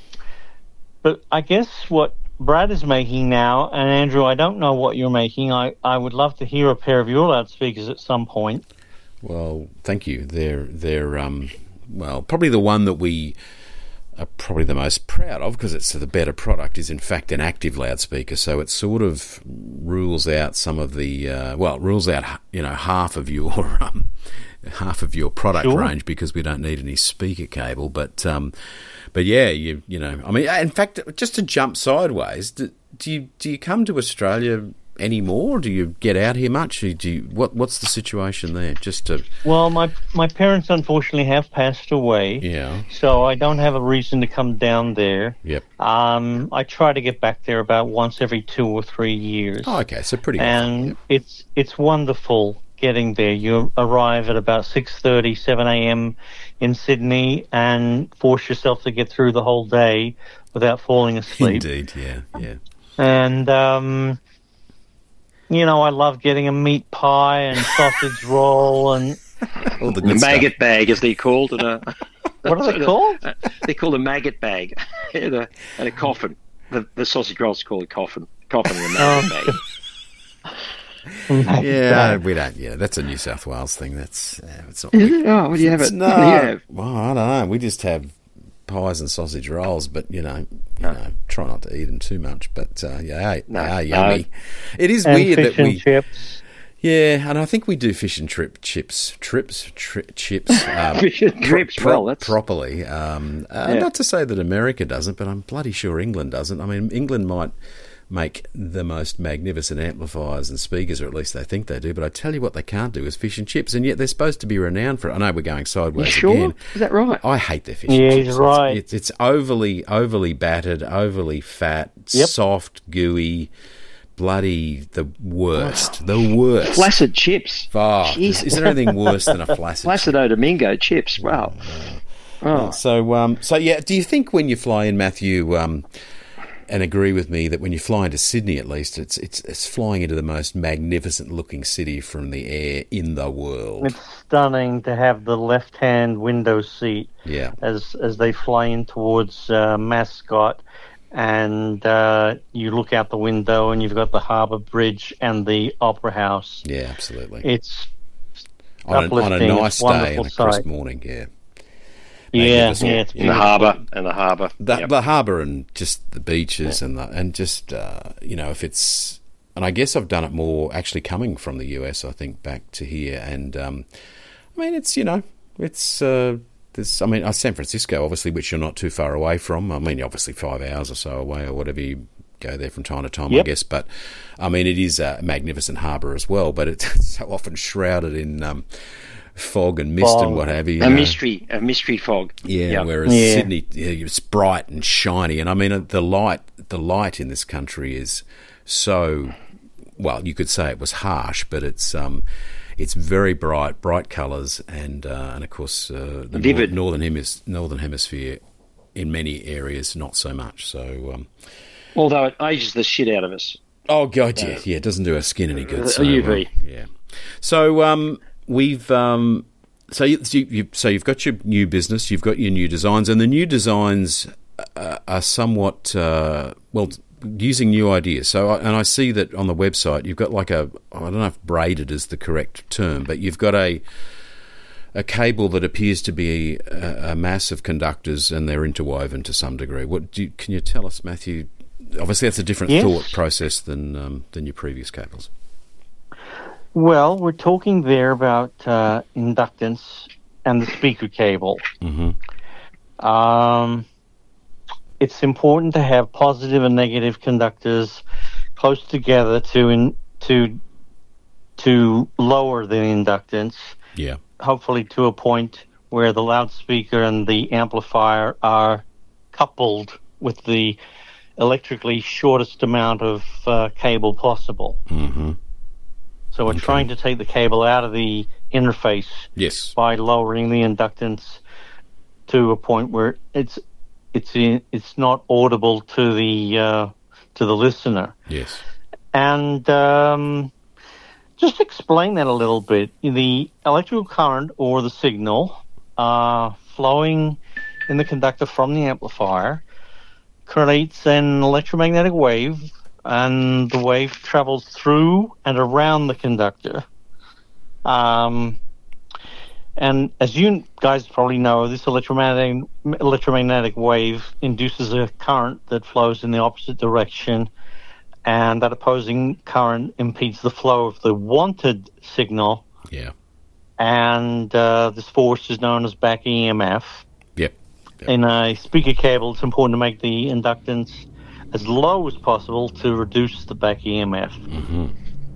but I guess what Brad is making now, and Andrew, I don't know what you're making. I, I would love to hear a pair of your loudspeakers at some point. Well, thank you. They're they're um, well, probably the one that we are probably the most proud of because it's the better product is in fact an active loudspeaker. So it sort of rules out some of the uh, well, it rules out you know half of your um, half of your product Sure. range because we don't need any speaker cable. But um, but yeah, you you know, I mean, in fact, just to jump sideways, do, do you do you come to Australia anymore? Do you get out here much? Do you, what what's the situation there? Just to Well, my my parents unfortunately have passed away, yeah, so I don't have a reason to come down there. yep. Um, I try to get back there about once every two or three years. Oh, okay, so pretty often. and Yep. it's it's wonderful getting there. You arrive at about six thirty, seven a.m. in Sydney and force yourself to get through the whole day without falling asleep. Indeed, yeah, yeah. And, um, you know, I love getting a meat pie and sausage roll and All the The good stuff. maggot bag, as they called it. Uh, what are they called? they call a maggot bag and, a, and a coffin. The, the sausage rolls called a coffin. Coffin and a maggot bag. Yeah, we don't. Yeah, that's a New South Wales thing. That's uh, it's not. Is it? Oh, what do you have It's it? no, What do you have? well, I don't know. We just have pies and sausage rolls, but you know, you know, try not to eat them too much. But uh, yeah, they No, are no. yummy. It is And weird fish that and we. chips. Yeah, and I think we do fish and trip chips, trips, tri- chips, um, Fish and trips, well, that's- properly. Um, uh, Yeah. Not to say that America doesn't, but I'm bloody sure England doesn't. I mean, England might make the most magnificent amplifiers and speakers, or at least they think they do. But I tell you what, they can't do is fish and chips, and yet they're supposed to be renowned for it. I know we're going sideways You sure? again. Is that right? I hate their fish Yeah, and he's chips. right. It's, it's, it's overly, overly battered, overly fat, Yep. soft, gooey. Bloody the worst, the worst. Flaccid chips. Oh, is, Jesus. is there anything worse than a flaccid? Placido Domingo chips. Wow. Oh. So, um, so yeah. Do you think when you fly in, Matthew, um, and agree with me that when you fly into Sydney, at least, it's it's it's flying into the most magnificent looking city from the air in the world? It's stunning to have the left-hand window seat Yeah, as as they fly in towards uh, Mascot, and uh, you look out the window and you've got the Harbour Bridge and the Opera House. yeah, absolutely. It's on, a, on a uplifting. nice It's day wonderful and a crisp sight. morning, yeah. yeah, Magnificent. yeah, it's In the beautiful. harbour. And the harbour. The, Yep. the harbour and just the beaches and the, and just uh, you know, if it's, and I guess I've done it more actually coming from the U S, I think, back to here, and um, I mean it's, you know, it's uh, there's I mean uh, San Francisco obviously, which you're not too far away from. I mean obviously five hours or so away or whatever, you go there from time to time, I Yep. guess. But I mean it is a magnificent harbour as well, but it's so often shrouded in um, fog and mist Fog. and what have you. you A know. mystery. A mystery fog. Yeah, Yep. whereas Yeah. Sydney, yeah, it's bright and shiny, and I mean uh, the light. The light in this country is so, well, you could say it was harsh, but it's um, it's very bright, bright colours, and uh, and of course uh, the Vivid. nor- northern hemis- northern hemisphere in many areas not so much. So, um, although it ages the shit out of us. oh god, yeah, yeah, it doesn't do our skin any good. Uh, So, U V. uh, yeah. So um, we've um, so you, you, you so you've got your new business, you've got your new designs, and the new designs uh, are somewhat uh, well. using new ideas. So, I, and I see that on the website you've got like a, I don't know if braided is the correct term, but you've got a a cable that appears to be a, a mass of conductors, and they're interwoven to some degree. What do you, can you tell us, Matthew? Obviously, that's a different Yes. thought process than um, than your previous cables. Well, we're talking there about uh, inductance and the speaker cable. Mm-hmm. Um, it's important to have positive and negative conductors close together to in, to to lower the inductance, Yeah. hopefully to a point where the loudspeaker and the amplifier are coupled with the electrically shortest amount of uh, cable possible. Mm-hmm. So we're Okay. trying to take the cable out of the interface Yes. by lowering the inductance to a point where it's it's in, it's not audible to the uh, to the listener. Yes. And um, just explain that a little bit. The electrical current or the signal uh, flowing in the conductor from the amplifier creates an electromagnetic wave, and the wave travels through and around the conductor. Um, and as you guys probably know, this electromagnetic electromagnetic wave induces a current that flows in the opposite direction, and that opposing current impedes the flow of the wanted signal, Yeah. and uh, this force is known as back E M F. Yep. Yep. In a speaker cable, it's important to make the inductance as low as possible to reduce the back E M F. Mm-hmm.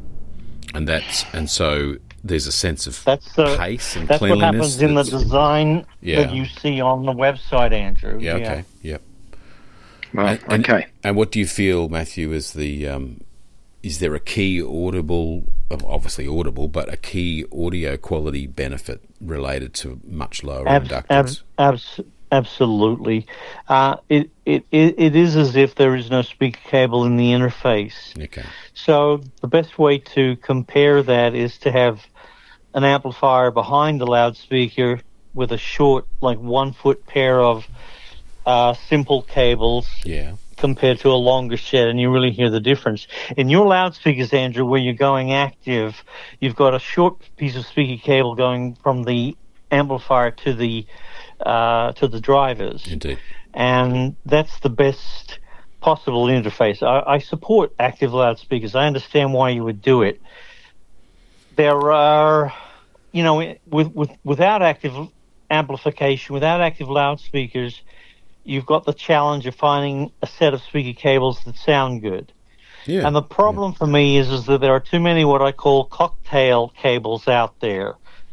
And that's and so there's a sense of That's the pace and that's what cleanliness. happens in the that's- design Yeah. that you see on the website, Andrew. Yeah. Okay. Yep. Right. And, Okay. And what do you feel, Matthew, is the um, is there a key audible, obviously audible, but a key audio quality benefit related to much lower Abs- inductance? abs- abs- absolutely. Uh, it, it, it, it is as if there is no speaker cable in the interface. Okay. So the best way to compare that is to have an amplifier behind the loudspeaker with a short, like one foot pair of uh, simple cables Yeah. compared to a longer set, and you really hear the difference. In your loudspeakers, Andrew, where you're going active, you've got a short piece of speaker cable going from the amplifier to the uh, to the drivers, Indeed. and that's the best possible interface. I, I support active loudspeakers. I understand why you would do it. There are, you know, with, with without active amplification, without active loudspeakers, you've got the challenge of finding a set of speaker cables that sound good. Yeah. And the problem for me is, is that there are too many what I call cocktail cables out there.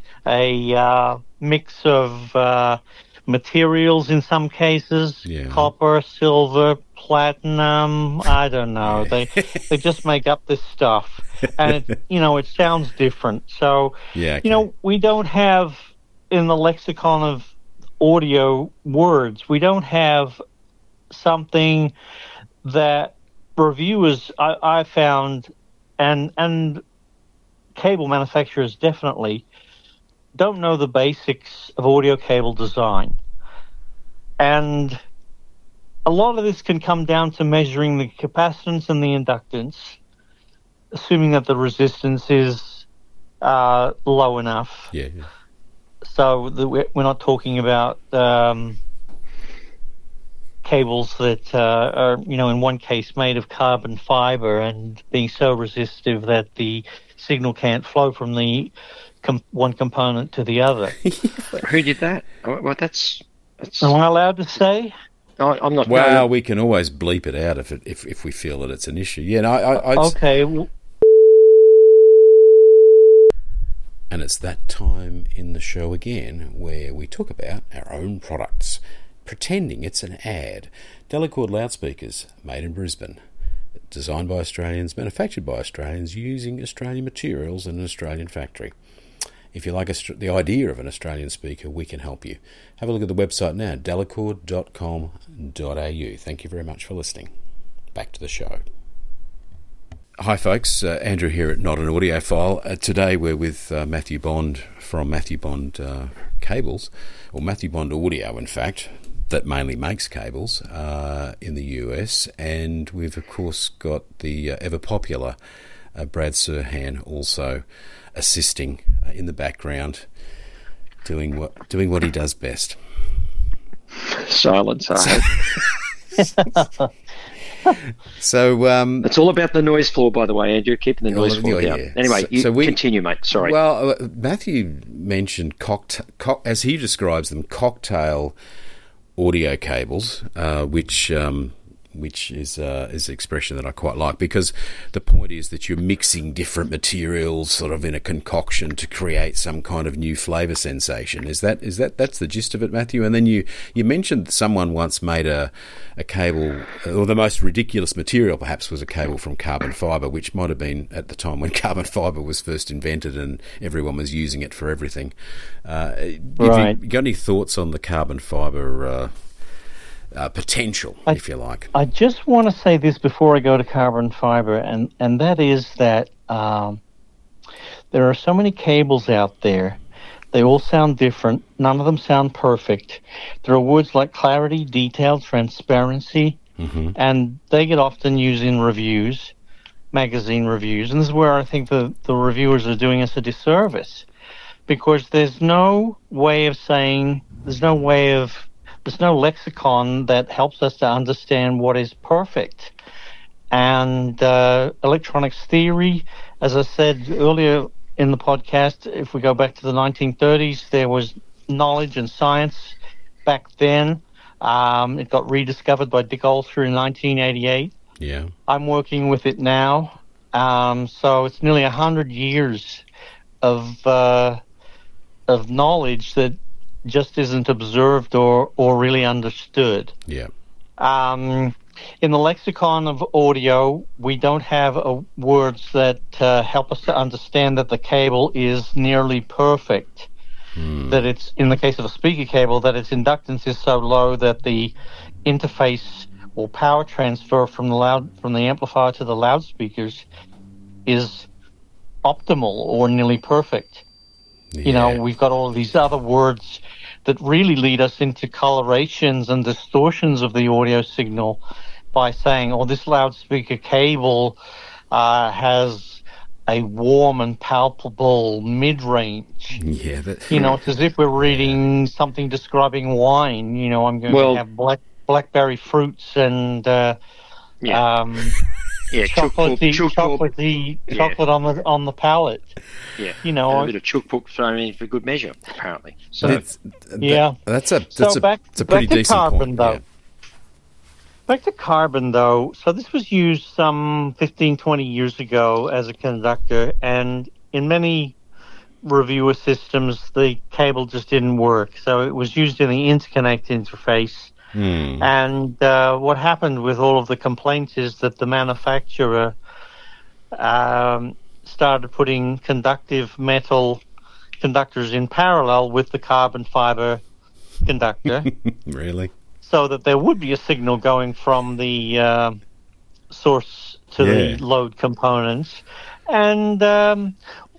A uh, mix of uh, materials in some cases, Yeah. copper, silver, platinum, I don't know. They they just make up this stuff. And, it, you know, it sounds different. So, Yeah. you know, we don't have in the lexicon of audio words, we don't have something that reviewers I, I found and and cable manufacturers definitely don't know the basics of audio cable design. And a lot of this can come down to measuring the capacitance and the inductance, assuming that the resistance is uh, low enough. Yeah. Yeah. So the, we're we're not talking about um, cables that uh, are, you know, in one case made of carbon fiber and being so resistive that the signal can't flow from the com- one component to the other. Who did that? Oh, well, that's. that's Am I allowed to say? I, I'm not. Well, no, we can always bleep it out if it, if if we feel that it's an issue. Yeah. No. I. I I'd- Okay. Well, And it's that time in the show again where we talk about our own products, pretending it's an ad. Delacord loudspeakers, made in Brisbane. designed by Australians, manufactured by Australians, using Australian materials in an Australian factory. If you like a, the idea of an Australian speaker, we can help you. Have a look at the website now, delacour dot com dot a u. Thank you very much for listening. Back to the show. Hi folks, uh, Andrew here at Not an Audiophile. Uh, today we're with uh, Matthew Bond from Matthew Bond uh, Cables, or Matthew Bond Audio in fact, that mainly makes cables uh, in the U S, and we've of course got the uh, ever popular uh, Brad Serhan also assisting uh, in the background, doing what doing what he does best. Silence, I hope. So um, it's all about the noise floor, by the way, Andrew. Keeping the noise oh, floor yeah, down. yeah. Anyway, so, you so we, continue, mate. Sorry. Well, uh, Matthew mentioned cockta- co- as he describes them, cocktail audio cables, uh, which um, which is uh, is an expression that I quite like, because the point is that you're mixing different materials sort of in a concoction to create some kind of new flavour sensation. Is that is that that's the gist of it, Matthew? And then you, you mentioned that someone once made a a cable, or the most ridiculous material perhaps was a cable from carbon fibre, which might have been at the time when carbon fibre was first invented and everyone was using it for everything. Uh, right. Have you got any thoughts on the carbon fibre uh, Uh, potential, I, if you like? I just want to say this before I go to carbon fiber, and, and that is that um, there are so many cables out there. They all sound different. None of them sound perfect. There are words like clarity, detail, transparency, mm-hmm. and they get often used in reviews, magazine reviews, and this is where I think the, the reviewers are doing us a disservice, because there's no way of saying, there's no way of There's no lexicon that helps us to understand what is perfect. And uh, electronics theory, as I said earlier in the podcast, if we go back to the nineteen thirties, there was knowledge and science back then. Um, it got rediscovered by Dick Olser in nineteen eighty-eight. Yeah. I'm working with it now. Um, so it's nearly one hundred years of uh, of knowledge that just isn't observed or, or really understood. Yeah. Um, in the lexicon of audio, we don't have uh, words that uh, help us to understand that the cable is nearly perfect. Mm. That it's, in the case of a speaker cable, that its inductance is so low that the interface or power transfer from the loud from the amplifier to the loudspeakers is optimal or nearly perfect. Yeah. You know, we've got all of these other words that really lead us into colorations and distortions of the audio signal by saying, oh, this loudspeaker cable uh, has a warm and palpable mid-range. Yeah, that, you know, it's as if we're reading something describing wine. You know, I'm going well, to have black, blackberry fruits and uh, yeah. um, yeah, chocolatey, chocolate, chocolatey, yeah. chocolate on the on the palate. Yeah, you know, and a bit of chook-book thrown in for good measure, apparently. So that's, yeah, that, that's a that's so a, back, that's a pretty back to decent carbon, point. Though. Yeah. Back to carbon, though. So this was used some fifteen, twenty years ago as a conductor, and in many reviewer systems, the cable just didn't work. So it was used in the interconnect interface. Hmm. And uh, what happened with all of the complaints is that the manufacturer um, started putting conductive metal conductors in parallel with the carbon fiber conductor. Really? So that there would be a signal going from the uh, source to yeah. the load components. And um,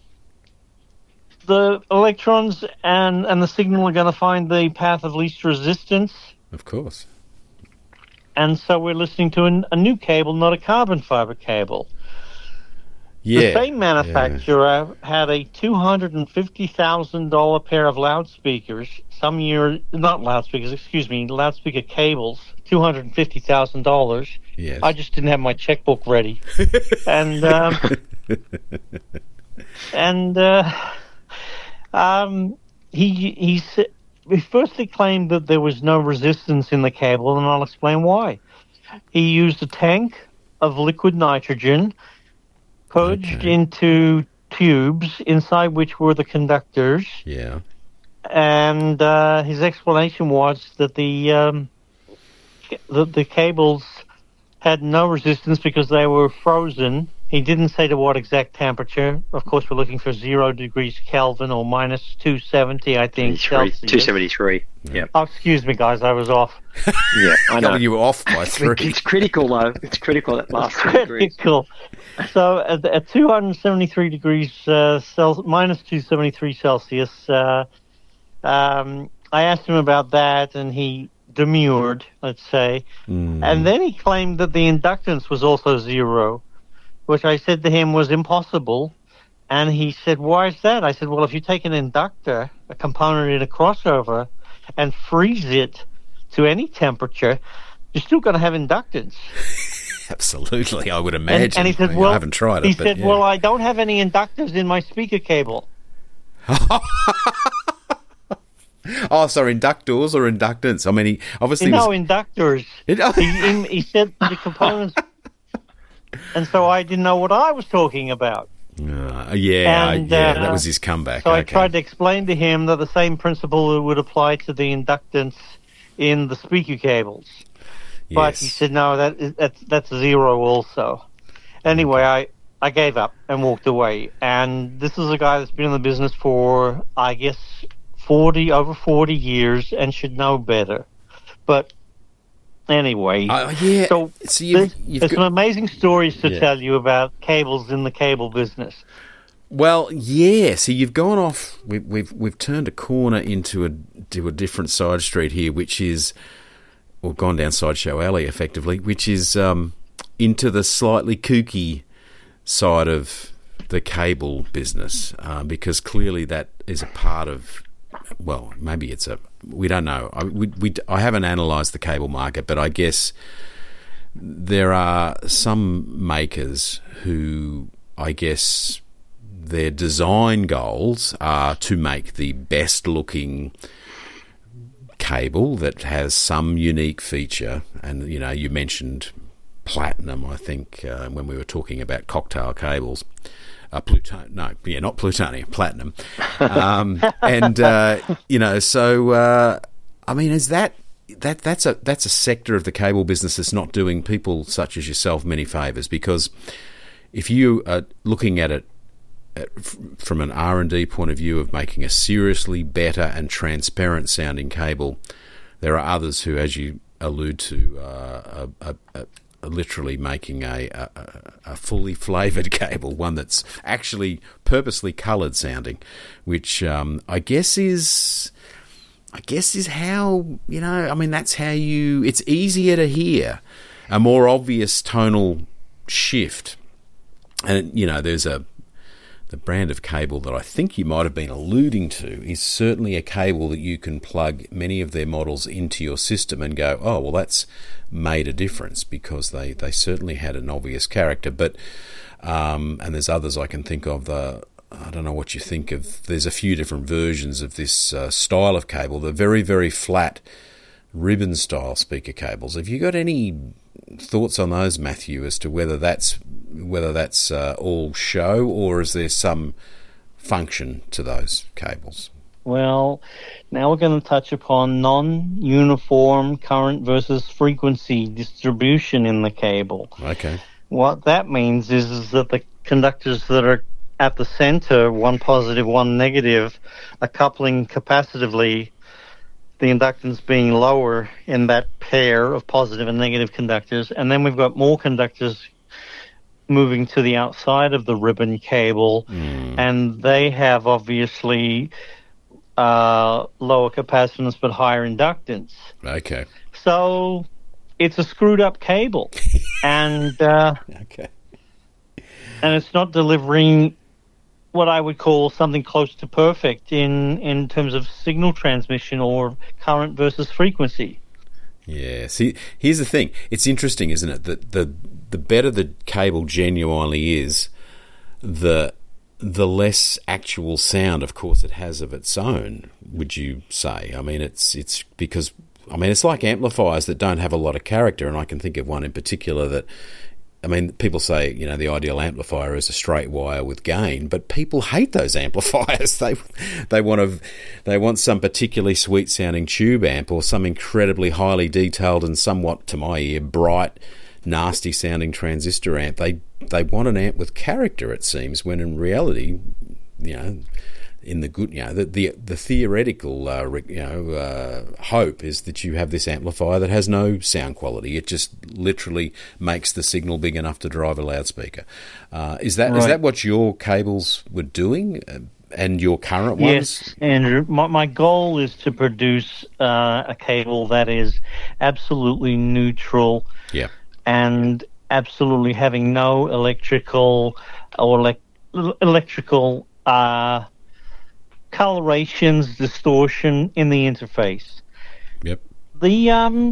the electrons and, and the signal are going to find the path of least resistance. Of course. And so we're listening to an, a new cable, not a carbon fiber cable. Yeah. The same manufacturer yeah. had a two hundred fifty thousand dollars pair of loudspeakers some year, not loudspeakers, excuse me, loudspeaker cables, two hundred fifty thousand dollars. Yes. I just didn't have my checkbook ready. and um, and uh, um, he, he said, he firstly claimed that there was no resistance in the cable, and I'll explain why. He used a tank of liquid nitrogen purged okay. into tubes, inside which were the conductors. Yeah. And uh, his explanation was that the, um, the the cables had no resistance because they were frozen. He didn't say to what exact temperature. Of course, we're looking for zero degrees Kelvin or minus two seventy, I think, Celsius. two seventy-three, yeah. Oh, excuse me, guys, I was off. Yeah, I know. You were off by three. It's critical, though. It's critical, that last three degrees. Critical. So at, at two hundred seventy-three degrees, uh, Cel- minus two seventy-three Celsius, uh, um, I asked him about that, and he demurred, let's say. Mm. And then he claimed that the inductance was also zero, which I said to him was impossible. And he said, why is that? I said, well, if you take an inductor, a component in a crossover, and freeze it to any temperature, you're still going to have inductance. Absolutely, I would imagine. And, and he said, well, I haven't tried it. He but said, yeah. well, I don't have any inductors in my speaker cable. Oh, sorry, inductors or inductance? I mean, he obviously no, was... inductors. It, he, he, he said the components... And so I didn't know what I was talking about. Uh, yeah, and, yeah, uh, that was his comeback. So okay. I tried to explain to him that the same principle would apply to the inductance in the speaker cables. Yes. But he said, no, that that's, that's zero also. Anyway, I, I gave up and walked away. And this is a guy that's been in the business for, I guess, forty over forty years and should know better. But anyway, uh, yeah. so, so you've, there's, you've there's got, some amazing stories to yeah. tell you about cables in the cable business. Well, yeah. So you've gone off. We, we've we've turned a corner into a to a different side street here, which is, or gone down Sideshow Alley, effectively, which is um, into the slightly kooky side of the cable business, uh, because clearly that is a part of. Well, maybe it's a. We don't know. I, we, we, I haven't analysed the cable market, but I guess there are some makers who, I guess, their design goals are to make the best-looking cable that has some unique feature. And, you know, you mentioned platinum, I think, uh, when we were talking about cocktail cables. Uh, Pluton- no, yeah, not plutonium, platinum. Um, and, uh, you know, so, uh, I mean, is that, that that's a that's a sector of the cable business that's not doing people such as yourself many favours, because if you are looking at it at, from an R and D point of view of making a seriously better and transparent sounding cable, there are others who, as you allude to, uh, a, a, a literally making a, a, a fully flavoured cable, one that's actually purposely coloured sounding, which um, I guess is, I guess is how, you know, I mean, that's how you, it's easier to hear a more obvious tonal shift. And, you know, there's a, the brand of cable that I think you might have been alluding to is certainly a cable that you can plug many of their models into your system and go, oh, well, that's made a difference, because they, they certainly had an obvious character. But um, and there's others I can think of. The I don't know what you think of. There's a few different versions of this uh, style of cable. The very, very flat ribbon style speaker cables. Have you got any thoughts on those, Matthew, as to whether that's whether that's uh, all show, or is there some function to those cables? Well, now we're going to touch upon non-uniform current versus frequency distribution in the cable. Okay. What that means is, is that the conductors that are at the center, one positive, one negative, are coupling capacitively, the inductance being lower in that pair of positive and negative conductors. And then we've got more conductors moving to the outside of the ribbon cable, mm. and they have obviously uh, lower capacitance but higher inductance. Okay. So it's a screwed up cable, and uh, okay, and it's not delivering what I would call something close to perfect in in terms of signal transmission or current versus frequency. Yeah. See, here's the thing. It's interesting, isn't it? That the the better the cable genuinely is, the the less actual sound, of course, it has of its own. Would you say? I mean, it's it's because I mean it's like amplifiers that don't have a lot of character, and I can think of one in particular that. I mean, people say, you know, the ideal amplifier is a straight wire with gain, but people hate those amplifiers. They they want to, they want some particularly sweet sounding tube amp or some incredibly highly detailed and somewhat, to my ear, bright, nasty sounding transistor amp. They they want an amp with character, it seems, when in reality, you know, in the good, you know, the the, the theoretical, uh, you know, uh, hope is that you have this amplifier that has no sound quality. It just literally makes the signal big enough to drive a loudspeaker. Uh, is that right. Is that what your cables were doing, uh, and your current ones? Yes, Andrew. My, my goal is to produce uh, a cable that is absolutely neutral. Yeah. And absolutely having no electrical or elec- electrical uh, colorations, distortion in the interface. Yep. The um,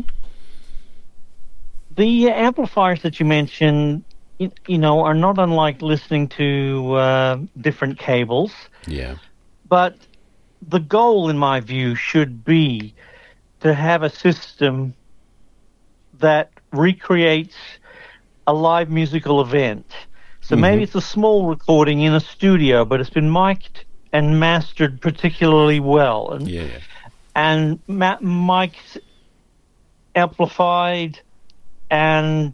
the amplifiers that you mentioned, you, you know, are not unlike listening to uh, different cables. Yeah. But the goal, in my view, should be to have a system that recreates a live musical event. So mm-hmm. maybe it's a small recording in a studio, but it's been mic'd and mastered particularly well. And, yeah, yeah. and ma- mic'd, amplified, and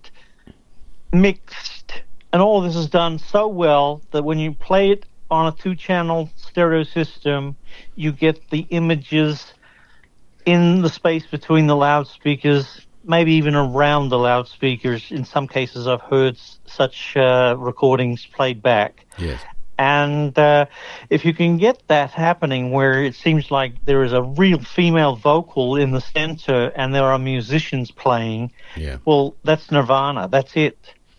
mixed. And all this is done so well that when you play it on a two-channel stereo system, you get the images in the space between the loudspeakers, maybe even around the loudspeakers. In some cases, I've heard such uh, recordings played back. Yes. And uh, if you can get that happening where it seems like there is a real female vocal in the center and there are musicians playing, yeah. well, that's nirvana. That's it.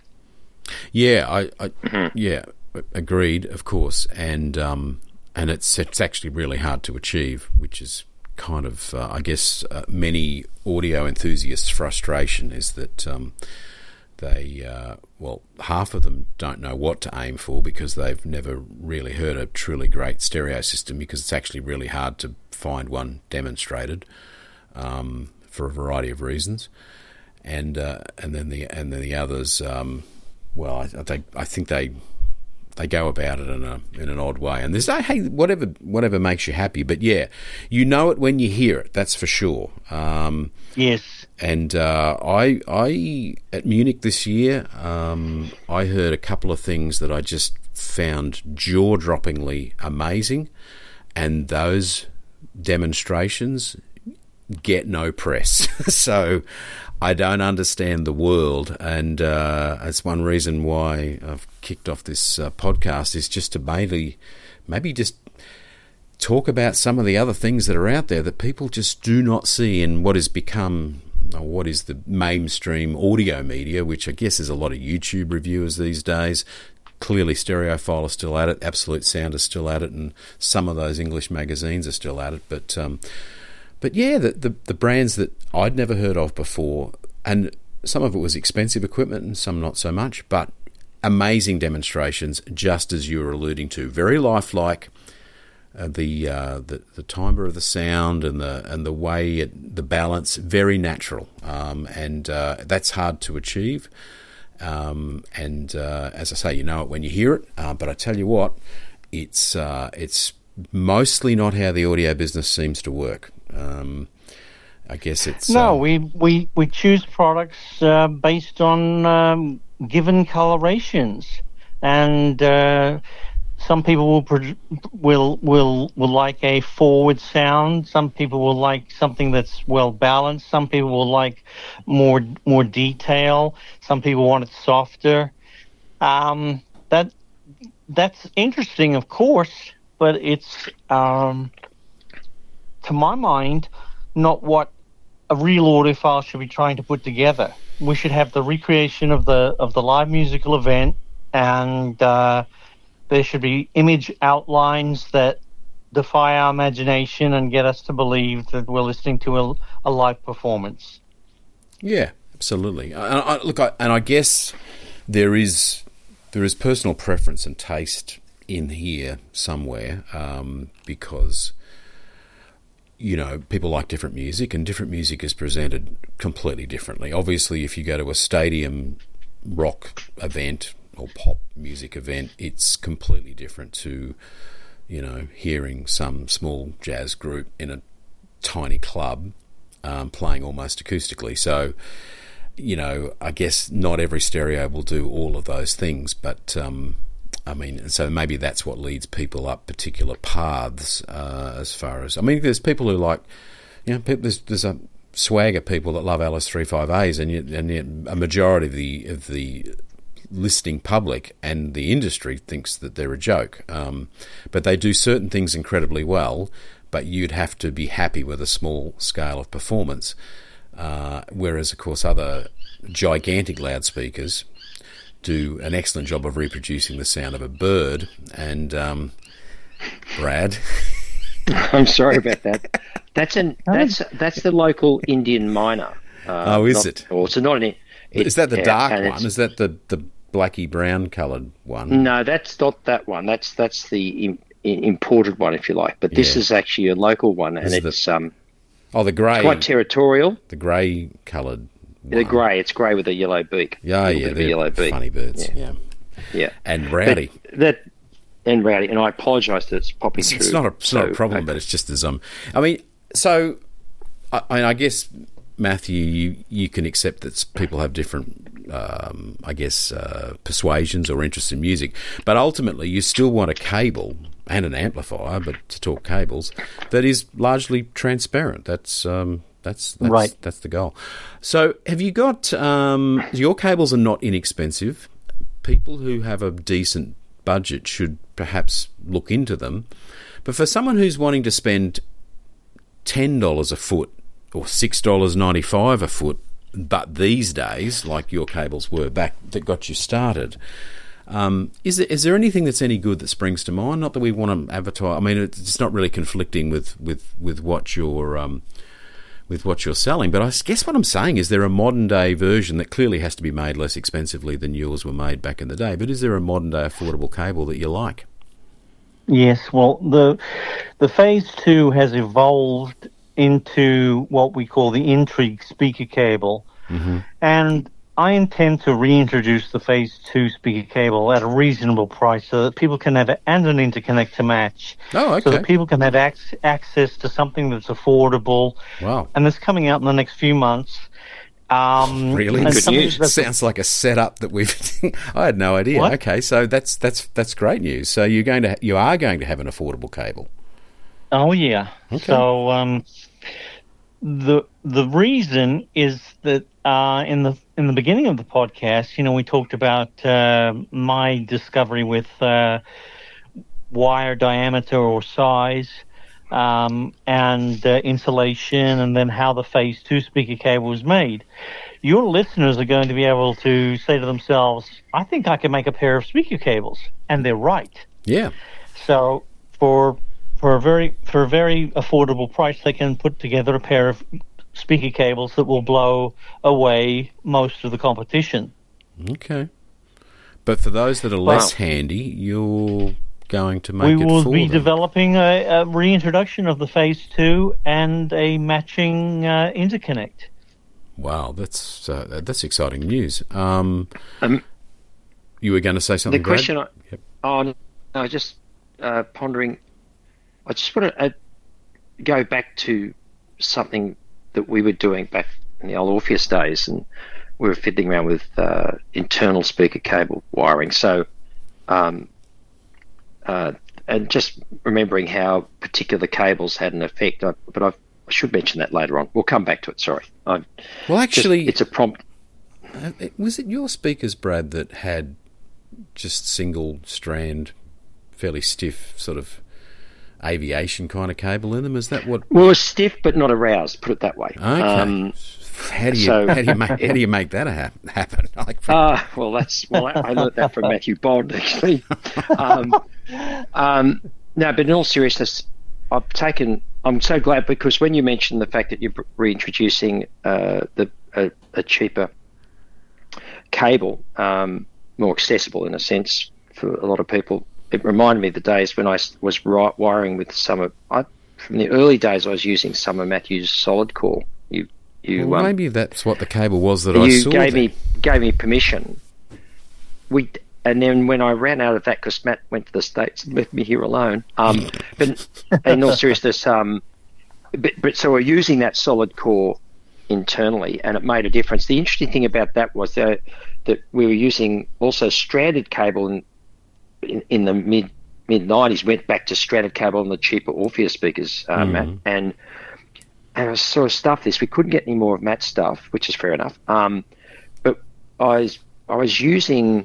Yeah, I, I yeah, agreed, of course. And um, and it's it's actually really hard to achieve, which is kind of, uh, I guess, uh, many audio enthusiasts' frustration is that um, they, uh, well, half of them don't know what to aim for because they've never really heard a truly great stereo system, because it's actually really hard to find one demonstrated um, for a variety of reasons. And uh, and then the and then the others, um, well, I, I think I think they. They go about it in a in an odd way, and there's no hey whatever whatever makes you happy, but yeah, you know it when you hear it. That's for sure. Um, yes. And uh, I I at Munich this year, um, I heard a couple of things that I just found jaw-droppingly amazing, and those demonstrations get no press. So I don't understand the world, and uh, that's one reason why I've kicked off this uh, podcast, is just to mainly maybe just talk about some of the other things that are out there that people just do not see in what has become, or what is the mainstream audio media, which I guess is a lot of YouTube reviewers these days. Clearly Stereophile is still at it, Absolute Sound is still at it, and some of those English magazines are still at it, but... Um, But yeah, the, the the brands that I'd never heard of before, and some of it was expensive equipment and some not so much, but amazing demonstrations, just as you were alluding to, very lifelike. Uh, the, uh, the the timbre of the sound and the and the way it, the balance, very natural, um, and uh, that's hard to achieve. Um, and uh, as I say, you know it when you hear it. Uh, but I tell you what, it's uh, it's mostly not how the audio business seems to work. Um, I guess it's no. Um, we, we we choose products uh, based on um, given colorations, and uh, some people will pro- will will will like a forward sound. Some people will like something that's well balanced. Some people will like more more detail. Some people want it softer. Um, that that's interesting, of course, but it's. Um, to my mind, not what a real audiophile should be trying to put together. We should have the recreation of the of the live musical event, and uh, there should be image outlines that defy our imagination and get us to believe that we're listening to a, a live performance. Yeah, absolutely. I, I, look, I, and I guess there is there is personal preference and taste in here somewhere, um, because... you know, people like different music, and different music is presented completely differently. Obviously, if you go to a stadium rock event or pop music event, it's completely different to, you know, hearing some small jazz group in a tiny club um, playing almost acoustically. So you know, I guess not every stereo will do all of those things, but um, I mean, so maybe that's what leads people up particular paths uh, as far as, I mean, there's people who like, you know, people, there's, there's a swagger people that love L S thirty-five A's, and yet, and yet a majority of the of the listening public and the industry thinks that they're a joke. Um, but they do certain things incredibly well, but you'd have to be happy with a small scale of performance. Uh, whereas, of course, other gigantic loudspeakers do an excellent job of reproducing the sound of a bird. And um, Brad, I'm sorry about that. That's an that's that's the local Indian miner. Uh, oh, is not, it? Or it's not an. It, is that the yeah, dark and one? Is that the the blacky brown coloured one? No, that's not that one. That's that's the im- imported one, if you like. But this Yeah. is actually a local one, and Is it's the- um Oh, the grey, quite territorial. the grey coloured. The grey, it's grey with a yellow beak. Yeah, A little yeah, bit of a they're yellow beak. funny birds. Yeah, Yeah, and rowdy. But that and rowdy, and I apologise that it's popping It's, through. it's not a it's not a So, problem, uh, but it's just as um. I mean, so I, I mean, I guess Matthew, you you can accept that s- people have different, um, I guess, uh, persuasions or interests in music, but ultimately you still want a cable and an amplifier, but to talk cables, that is largely transparent. That's um. That's, that's Right. That's the goal. So, have you got um, your cables are not inexpensive. People who have a decent budget should perhaps look into them. But for someone who's wanting to spend ten dollars a foot or six dollars ninety-five a foot, but these days, like your cables were back that got you started, um, is there, is there anything that's any good that springs to mind? Not that we want to advertise. I mean, it's not really conflicting with with with what you're um, with what you're selling. But I guess what I'm saying is there a modern day version that clearly has to be made less expensively than yours were made back in the day. But is there a modern day affordable cable that you like? Yes, well, the the Phase Two has evolved into what we call the Intrigue speaker cable, Mm-hmm. and I intend to reintroduce the Phase Two speaker cable at a reasonable price so that people can have it and an interconnect to match, Oh, so okay. that people can have ac- access to something that's affordable, Wow. and that's coming out in the next few months. Um, Really? and Good something news. that's- Sounds like a setup that we've. I had no idea. What? Okay, so that's that's that's great news. So you're going to you are going to have an affordable cable. Oh yeah. Okay. So um, the the reason is that uh, in the in the beginning of the podcast, you know, we talked about uh, my discovery with uh, wire diameter or size, um, and uh, insulation, and then how the Phase Two speaker cable was made. Your listeners are going to be able to say to themselves, "I think I can make a pair of speaker cables," and they're right. Yeah. So for for a very for a very affordable price, they can put together a pair of speaker cables that will blow away most of the competition. Okay. But for those that are less Wow. handy, you're going to make We it will for be them. developing a, a reintroduction of the Phase Two and a matching uh, interconnect. Wow, that's uh, that's exciting news. Um, Um, you were going to say the something, Brad? question, I, Yep. oh, no, I was just uh, pondering. I just want to uh, go back to something that we were doing back in the old Orpheus days, and we were fiddling around with uh, internal speaker cable wiring. So, um, uh, and just remembering how particular cables had an effect. I, but I've, I should mention that later on. We'll come back to it. Sorry. I've Well, just- actually, it's a prompt. uh, was it your speakers, Brad, that had just single strand, fairly stiff sort of aviation kind of cable in them? Is that what? Well, it was stiff but not aroused. Put it that way. Okay. Um, how do you so- how do you make how do you make that ha- happen? Like, Ah, well, that's well. I, I learned that from Matthew Bond, actually. Um, um, no, but in all seriousness, I've taken. I'm so glad because when you mentioned the fact that you're reintroducing uh, the a, a cheaper cable, um, more accessible in a sense for a lot of people, it reminded me of the days when I was ri- wiring with some of. I, from the early days, I was using some of Matthew's solid core. You, you. well, um, maybe that's what the cable was that I you saw. gave there. me gave me permission. We and then when I ran out of that, because Matt went to the States and left me here alone. Um, but in all seriousness, um, but, but so we're using that solid core internally, and it made a difference. The interesting thing about that was that, that we were using also stranded cable in, in, in the mid mid nineties. Went back to stranded cable on the cheaper Orpheus speakers, um, Mm. and and I sort of stuffed this. We couldn't get any more of Matt's stuff, which is fair enough. Um, but I was I was using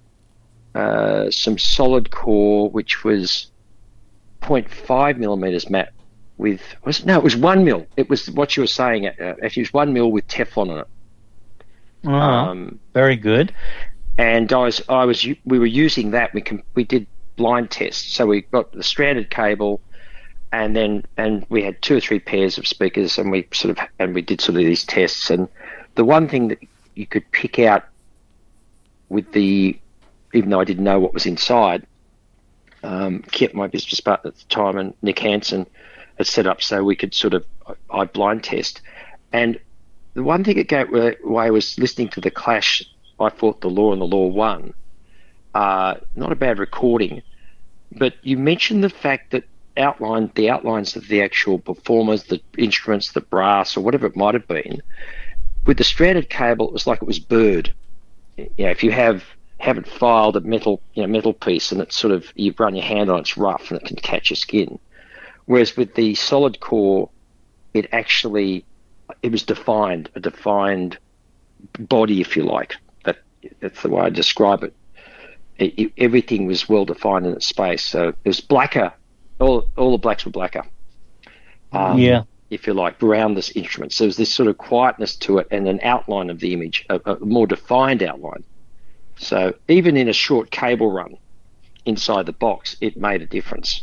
uh, some solid core, which was zero point five millimeters, Matt. With was no, it was one mil. It was what you were saying. Uh, it was one mil with Teflon on it. Uh-huh. Um, Very good. and I was, I was, we were using that. We can, we did blind tests. So we got the stranded cable, and then, and we had two or three pairs of speakers, and we sort of, and we did sort of these tests. And the one thing that you could pick out with the, even though I didn't know what was inside, um, Kit, my business partner at the time, and Nick Hansen had set up so we could sort of, I blind test. And the one thing that gave away was listening to the Clash, I Fought the Law and the Law Won. Uh, not a bad recording, but you mentioned the fact that outlined the outlines of the actual performers, the instruments, the brass, or whatever it might have been. With the stranded cable, it was like it was Bird. You know, if you have haven't filed a metal, you know, metal piece, and it's sort of, you run your hand on it, it's rough and it can catch your skin. Whereas with the solid core, it actually, it was defined, a defined body, if you like. That that's the way I describe it. It, it everything was well defined in its space. So it was blacker. All all the blacks were blacker. Um, Yeah. If you like, around this instrument. So there's this sort of quietness to it and an outline of the image, a, a more defined outline. So even in a short cable run inside the box, it made a difference.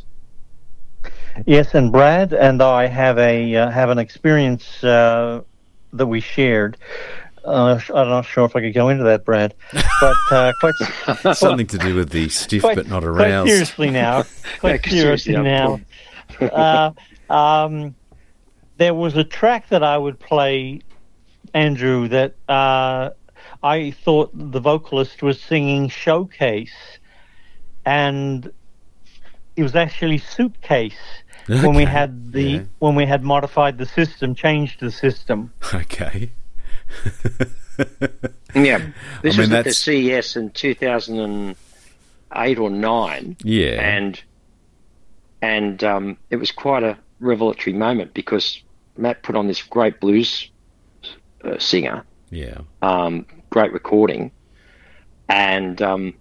Yes, and Brad and I have a uh, have an experience uh, that we shared. Uh, I'm not sure if I could go into that, Brad, but uh, quite Something to do with the stiff quite, but not quite aroused. seriously now. Quite Yeah, seriously seriously, now. uh, um, there was a track that I would play, Andrew, that uh, I thought the vocalist was singing Showcase, and it was actually Suitcase. When we Okay, had the yeah. when we had modified the system, changed the system. Okay. Yeah, this I mean, was at the that's- C E S in two thousand eight or nine. Yeah. and and um, it was quite a revelatory moment because Matt put on this great blues uh, singer, Yeah. um, great recording, and um,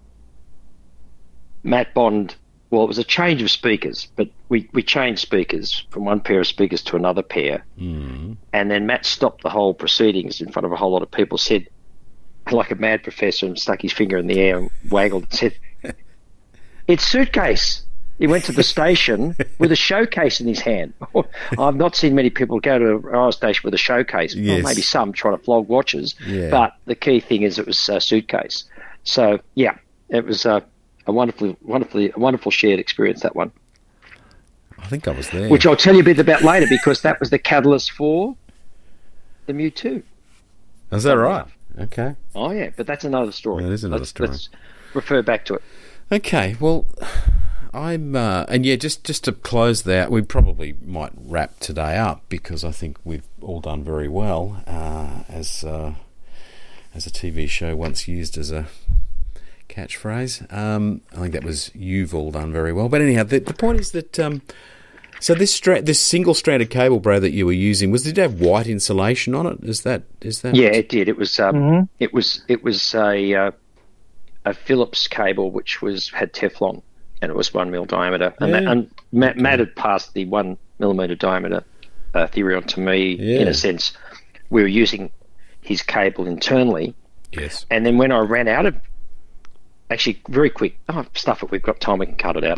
Matt Bond. Well, it was a change of speakers, but we, we changed speakers from one pair of speakers to another pair. Mm. And then Matt stopped the whole proceedings in front of a whole lot of people, said, like a mad professor, and stuck his finger in the air and waggled and said, "It's Suitcase." He went to the station with a showcase in his hand. I've not seen many people go to a rail station with a showcase. Yes. Well, maybe some trying to flog watches. Yeah. But the key thing is it was a Suitcase. So, yeah, it was a, a wonderfully, wonderfully, a wonderful shared experience, that one. I think I was there. Which I'll tell you a bit about later because that was the catalyst for the Mewtwo. Is that right? Okay. Oh, yeah, but that's another story. That is another let's, story. Let's refer back to it. Okay. Well, I'm uh, and yeah, just just to close that, we probably might wrap today up because I think we've all done very well uh, as uh, as a T V show once used as a catchphrase. Um, I think that was "you've all done very well." But anyhow, the, the point is that um, so this stra- this single stranded cable, Brad, that you were using was did it have white insulation on it? Is that is that? Yeah, it did. It was um, Mhm. it was it was a uh, a Phillips cable which was had Teflon and it was one mil diameter. And, that, Yeah. and Matt, Matt had passed the one millimeter diameter uh, theory on to me. Yeah. In a sense, we were using his cable internally, Yes. and then when I ran out of, actually very quick, oh, stuff it. We've got time. We can cut it out.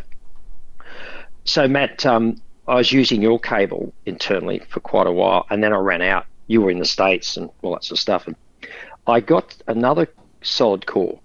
So Matt, um, I was using your cable internally for quite a while, and then I ran out. You were in the States and all that sort of stuff, and I got another solid core,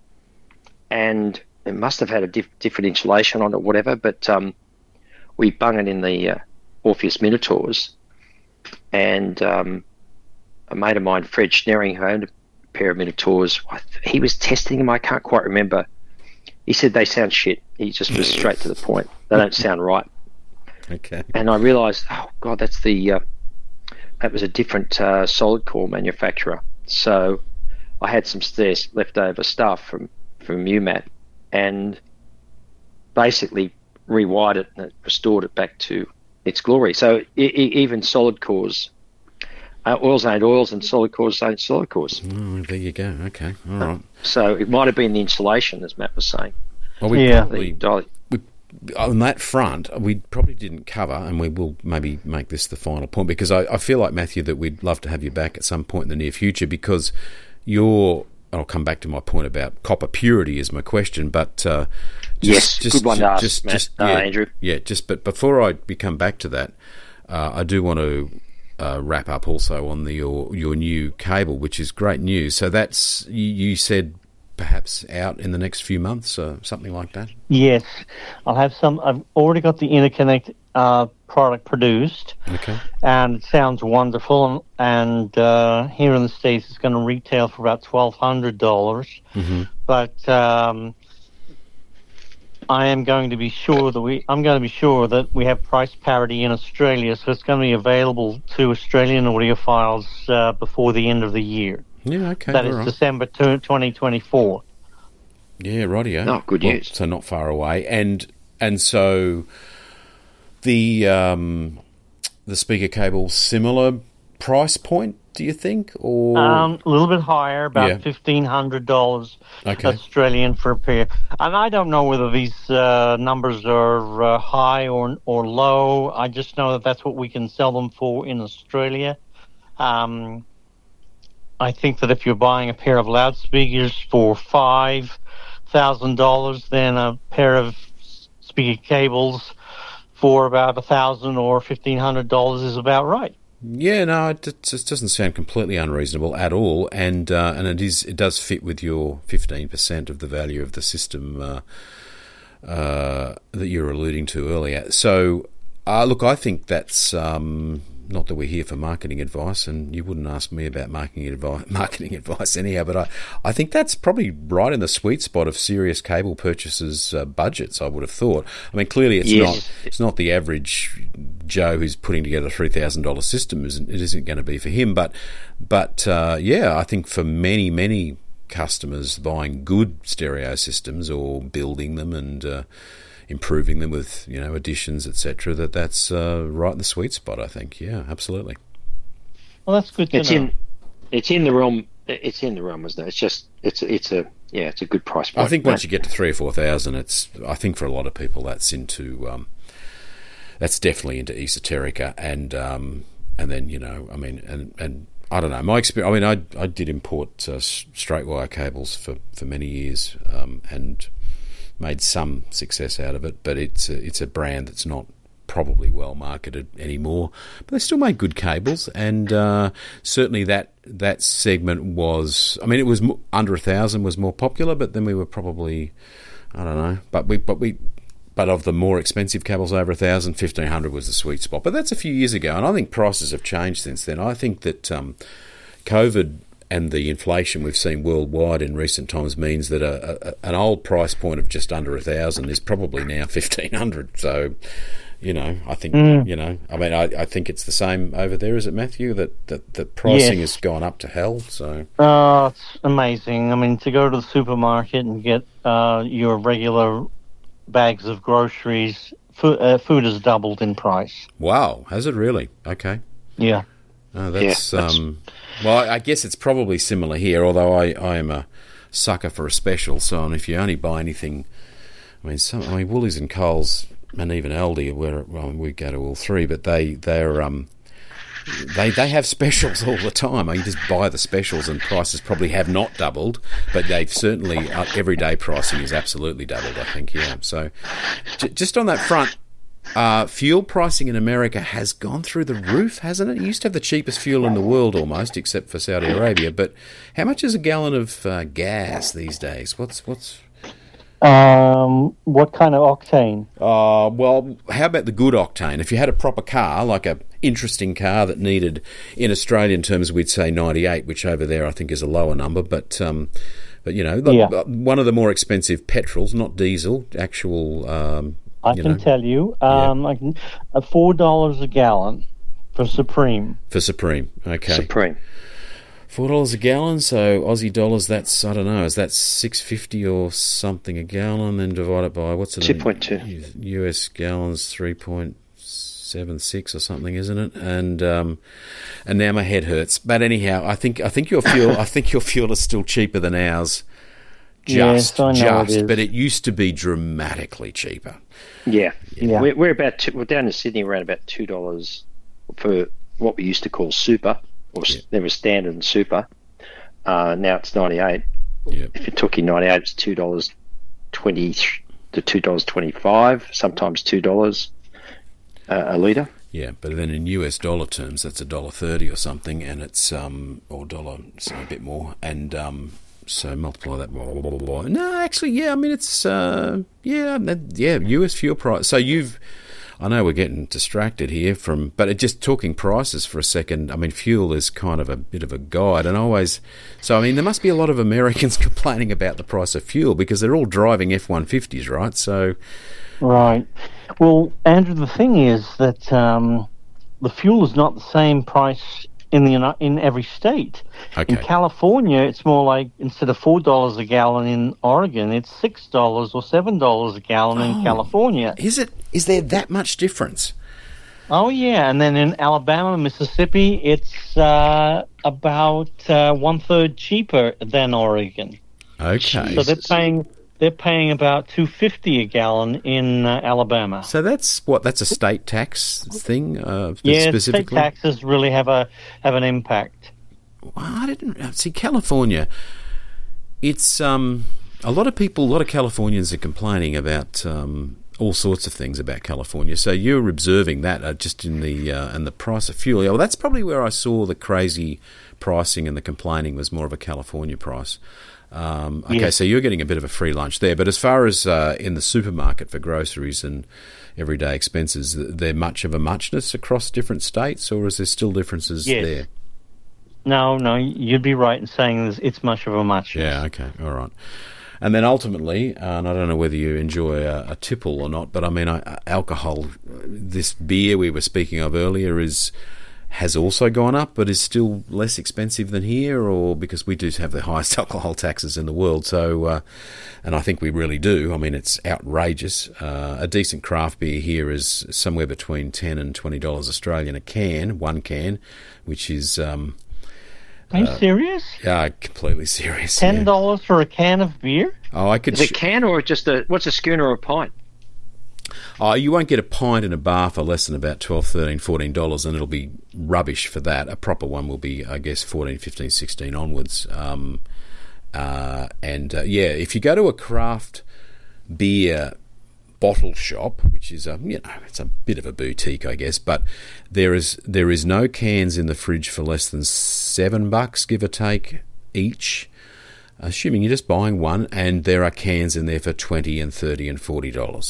and it must have had a diff- different insulation on it, whatever. But um, we bung it in the uh, Orpheus Minotaurs, and um, a mate of mine, Fred Schneering, who owned a pair of Minotaurs, I th- he was testing them. I can't quite remember. He said they sound shit. He just was straight to the point. They don't sound right. Okay. And I realised, oh God, that's the uh, that was a different uh, solid core manufacturer. So I had some spares leftover stuff from from U M A T, and basically rewired it and restored it back to its glory. So I- I- even solid cores, uh, oils ain't oils, and solid cores ain't solid cores. Oh, there you go. Okay, all right. So it might have been the insulation, as Matt was saying. Well, we Yeah. probably The- we, on that front, we probably didn't cover, and we will maybe make this the final point, because I, I feel like, Matthew, that we'd love to have you back at some point in the near future, because you're, I'll come back to my point about copper purity is my question, but uh, Yes, good one to ask, just, Matt, just, uh, yeah, Andrew. Yeah, just, but before I we come back to that, uh, I do want to uh, wrap up also on the your, your new cable, which is great news. So that's, you, you said perhaps out in the next few months, uh, something like that? Yes, I'll have some. I've already got the interconnect uh, product produced, Okay. and it sounds wonderful. And uh, here in the States, it's going to retail for about twelve hundred dollars. Mm-hmm. But um, I am going to be sure that we. I'm going to be sure that we have price parity in Australia, so it's going to be available to Australian audiophiles uh, before the end of the year. Yeah, okay. That all is right. December twenty twenty-four. Yeah, rightio. Oh, good Well, news. so not far away, and and so the um, the speaker cable, similar price point, do you think, or Um, a little bit higher, about Yeah. fifteen hundred dollars Okay. Australian for a pair. And I don't know whether these uh, numbers are uh, high or or low. I just know that that's what we can sell them for in Australia. Um, I think that if you're buying a pair of loudspeakers for five thousand dollars, then a pair of speaker cables for about a thousand or fifteen hundred dollars is about right. Yeah, no, it, it just doesn't sound completely unreasonable at all, and uh, and it is it does fit with your fifteen percent of the value of the system uh, uh, that you were alluding to earlier. So, uh, look, I think that's um, not that we're here for marketing advice, and you wouldn't ask me about marketing advice, marketing advice anyhow. But I, I think that's probably right in the sweet spot of serious cable purchasers' uh, budgets. I would have thought. I mean, clearly it's Yes. not it's not the average Joe who's putting together a three thousand dollars system. Isn't it isn't going to be for him, but but uh, yeah, I think for many many customers buying good stereo systems or building them and uh, improving them with, you know, additions, et cetera, that that's uh, right in the sweet spot. I think, yeah, absolutely. Well, that's good to It's know. in, it's in the realm. It's in the realm, isn't it? It's just, it's, it's a, yeah, it's a good price point. I think once Matt. you get to three or four thousand, it's. I think for a lot of people, that's into. Um, that's definitely into esoterica, and um, and then you know, I mean, and and I don't know. My experience. I mean, I I did import uh, straight wire cables for for many years, um, and made some success out of it, but it's a, it's a brand that's not probably well marketed anymore. But they still make good cables, and uh, certainly that that segment was. I mean, it was mo- under a thousand was more popular, but then we were probably, I don't know, but we but we. But of the more expensive cables over a thousand, fifteen hundred was the sweet spot. But that's a few years ago, and I think prices have changed since then. I think that um, COVID and the inflation we've seen worldwide in recent times means that a, a, an old price point of just under a thousand is probably now fifteen hundred. So, you know, I think Mm. you know, I mean, I, I think it's the same over there, is it, Matthew? That that the pricing Yes. has gone up to hell. So, Oh, it's amazing. I mean, to go to the supermarket and get uh, your regular bags of groceries, food, uh, food has doubled in price. wow, has it really? Okay. Yeah. Oh, that's, Yeah, that's- um. Well, I guess it's probably similar here. Although I, I am a sucker for a special. So, and if you only buy anything, I mean, some, I mean, Woolies and Coles and even Aldi, where well, we go to all three, but they they're um. They they have specials all the time. I mean, you just buy the specials, and prices probably have not doubled, but they've certainly uh, everyday pricing is absolutely doubled. I think, yeah. So, j- just on that front, uh, fuel pricing in America has gone through the roof, hasn't it? It used to have the cheapest fuel in the world almost, except for Saudi Arabia. But how much is a gallon of uh, gas these days? What's what's Um, what kind of octane? Uh, well, how about the good octane? If you had a proper car, like a interesting car that needed, in Australian terms, we'd say ninety-eight, which over there I think is a lower number, but um, but you know, the, Yeah. one of the more expensive petrols, not diesel, actual. Um, I you can know. tell you, um, I can, uh, four dollars a gallon For Supreme. For Supreme, okay. Supreme. Four dollars a gallon, so Aussie dollars. That's I don't know. Is that six fifty or something a gallon? Then divided by what's it? Two point two. U S gallons, three point seven six or something, isn't it? And um, and now my head hurts. But anyhow, I think I think your fuel. I think your fuel is still cheaper than ours. Just, yes, I know just, it is. but it used to be dramatically cheaper. Yeah, Yeah. We're, we're about two, we're down in Sydney around about two dollars for what we used to call super, or Yeah. there was standard and super. Uh, now it's ninety eight. Yeah. If it took you ninety eight, it's two dollars twenty to two dollars twenty five. Sometimes two dollars uh, a litre. Yeah, but then in U S dollar terms, that's a dollar thirty or something, and it's um or dollar so a bit more, and um so multiply that. Blah, blah, blah, blah. No, actually, yeah, I mean it's uh yeah that, yeah U S fuel price. So you've, I know we're getting distracted here from, but it just talking prices for a second. I mean, fuel is kind of a bit of a guide, and always. So I mean, there must be a lot of Americans complaining about the price of fuel because they're all driving F one fifties, right? So. Right. Well, Andrew, the thing is that um, the fuel is not the same price in the Uni- in every state. Okay. In California, it's more like instead of four dollars a gallon in Oregon, it's six dollars or seven dollars a gallon Oh. in California. Is it? Is there that much difference? Oh yeah, and then in Alabama, Mississippi, it's uh, about uh, one third cheaper than Oregon. Okay. So they're paying they're paying about two fifty a gallon in uh, Alabama. So that's what? That's a state tax thing, uh, Yeah, state specifically. taxes really have a have an impact. Well, I didn't see California. It's um, a lot of people, a lot of Californians are complaining about um, all sorts of things about California. So you're observing that uh, just in the uh, and the price of fuel. Yeah, well, that's probably where I saw the crazy pricing and the complaining was more of a California price. Um, okay, Yes. so you're getting a bit of a free lunch there. But as far as uh, in the supermarket for groceries and everyday expenses, there much of a muchness across different states, or is there still differences Yes. there? No, no, you'd be right in saying this- it's much of a muchness. Yeah, okay, all right. And then ultimately, uh, and I don't know whether you enjoy a, a tipple or not, but I mean, I, alcohol, this beer we were speaking of earlier is has also gone up, but is still less expensive than here, or because we do have the highest alcohol taxes in the world. So, uh, and I think we really do. I mean, it's outrageous. Uh, a decent craft beer here is somewhere between ten and twenty dollars Australian a can, one can, which is um, Are you serious? yeah, completely serious. Ten yeah. dollars for a can of beer? Oh, I could. Is it sh- can or just a what's a schooner or a pint? Oh, you won't get a pint in a bar for less than about twelve, thirteen, fourteen dollars, and it'll be rubbish for that. A proper one will be, I guess, fourteen, fifteen, sixteen onwards. Um, uh, and uh, yeah, if you go to a craft beer bottle shop, which is a, you know, it's a bit of a boutique, I guess, but there is there is no cans in the fridge for less than seven bucks, give or take, each. Assuming you're just buying one, and there are cans in there for twenty and thirty and forty dollars.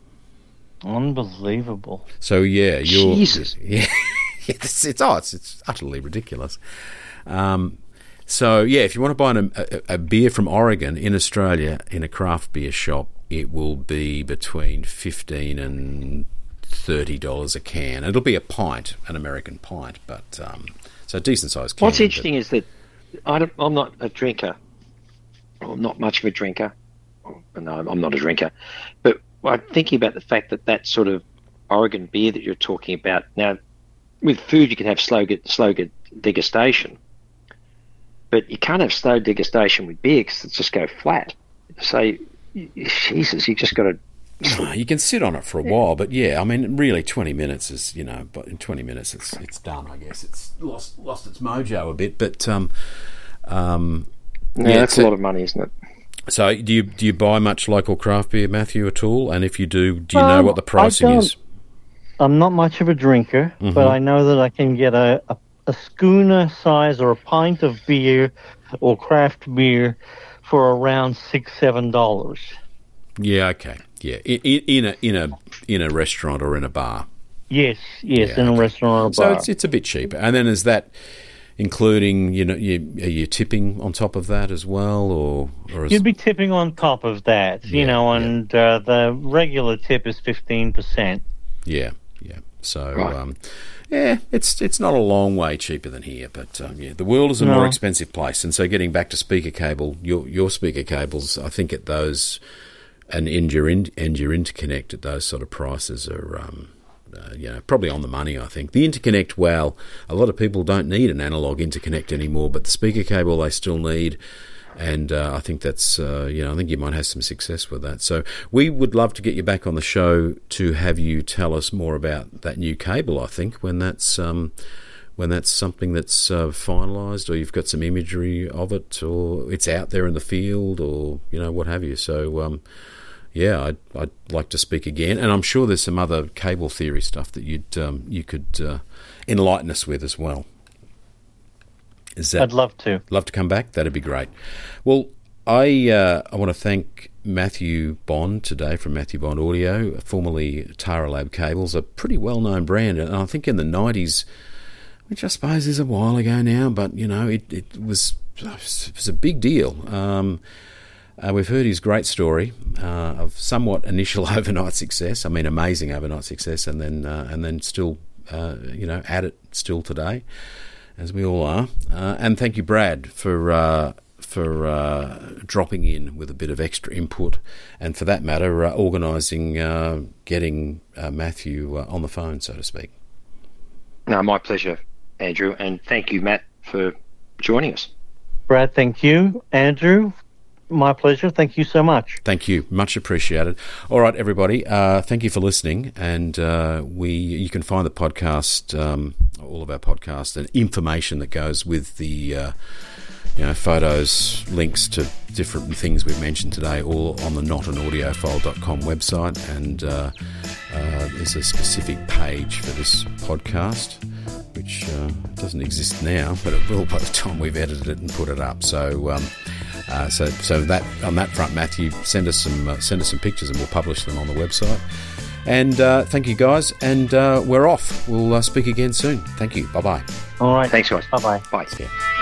Unbelievable. So yeah, you're Jesus. yeah, it's, it's oh, it's, it's utterly ridiculous. Um, so yeah, if you want to buy an, a, a beer from Oregon in Australia in a craft beer shop, it will be between fifteen and thirty dollars a can. It'll be a pint, an American pint, but um, so a decent sized can. What's but- interesting is that I don't, I'm not a drinker. Well, I'm not much of a drinker. No, I'm not a drinker. But I'm thinking about the fact that that sort of Oregon beer that you're talking about, now, with food you can have slow, slow degustation, but you can't have slow degustation with beer because it just go flat. So, Jesus, you just got to... No, you can sit on it for a while, but yeah, I mean, really, twenty minutes is, you know, but in twenty minutes it's it's done. I guess it's lost lost its mojo a bit, but um, um, Yeah, yeah, that's so- a lot of money, isn't it? So, do you do you buy much local craft beer, Matthew, at all? And if you do, do you know Um, what the I pricing don't. is? I'm not much of a drinker, Mhm. but I know that I can get a, a, a schooner size or a pint of beer or craft beer for around six, seven dollars. Yeah, okay, yeah, in, in, in a in a in a restaurant or in a bar. Yes, yes, Yeah, in a okay. restaurant or a So bar. it's it's a bit cheaper. And then is that including, you know, you, are you tipping on top of that as well, or or is, You'd be tipping on top of that, you Yeah, know, yeah. and uh, the regular tip is fifteen percent. yeah, yeah, So, right. um, yeah, it's it's not a long way cheaper than here, but um, yeah, the world is a No. more expensive place. And so, getting back to speaker cable, your your speaker cables, I think at those and end your in, end your interconnect at those sort of prices are. Um, Uh, you know, probably on the money, I think. The interconnect, well, a lot of people don't need an analog interconnect anymore, but the speaker cable they still need, and uh, I think that's, uh, you know, I think you might have some success with that. So we would love to get you back on the show to have you tell us more about that new cable, I think, when that's um, when that's something that's uh, finalised, or you've got some imagery of it, or it's out there in the field, or, you know, what have you. So, um yeah, I'd, I'd like to speak again, and I'm sure there's some other cable theory stuff that you'd um, you could uh, enlighten us with as well. Is that? I'd love to. Love to come back. That'd be great. Well, I uh, I want to thank Matthew Bond today from Matthew Bond Audio, formerly Tara Lab Cables, a pretty well-known brand, and I think in the nineties, which I suppose is a while ago now, but you know it it was it was a big deal. Um, Uh, we've heard his great story uh, of somewhat initial overnight success. I mean, amazing overnight success, and then uh, and then still, uh, you know, at it still today, as we all are. Uh, and thank you, Brad, for uh, for uh, dropping in with a bit of extra input, and for that matter, uh, organising, uh, getting uh, Matthew uh, on the phone, so to speak. No, my pleasure, Andrew, and thank you, Matt, for joining us. Brad, thank you. Andrew, my pleasure. Thank you so much. Thank you. Much appreciated. All right, everybody. Uh, thank you for listening. And uh, we, you can find the podcast, um, all of our podcasts, and information that goes with the, uh, you know, photos, links to different things we've mentioned today, all on the not an audiophile dot com website. And uh, uh, there's a specific page for this podcast, which uh, doesn't exist now, but it will by the time we've edited it and put it up. So. Um, Uh, so, so that on that front, Matthew, send us some uh, send us some pictures, and we'll publish them on the website. And uh, thank you, guys. And uh, we're off. We'll uh, speak again soon. Thank you. Bye bye. All right. Thanks, guys. Bye bye. Bye. Yeah.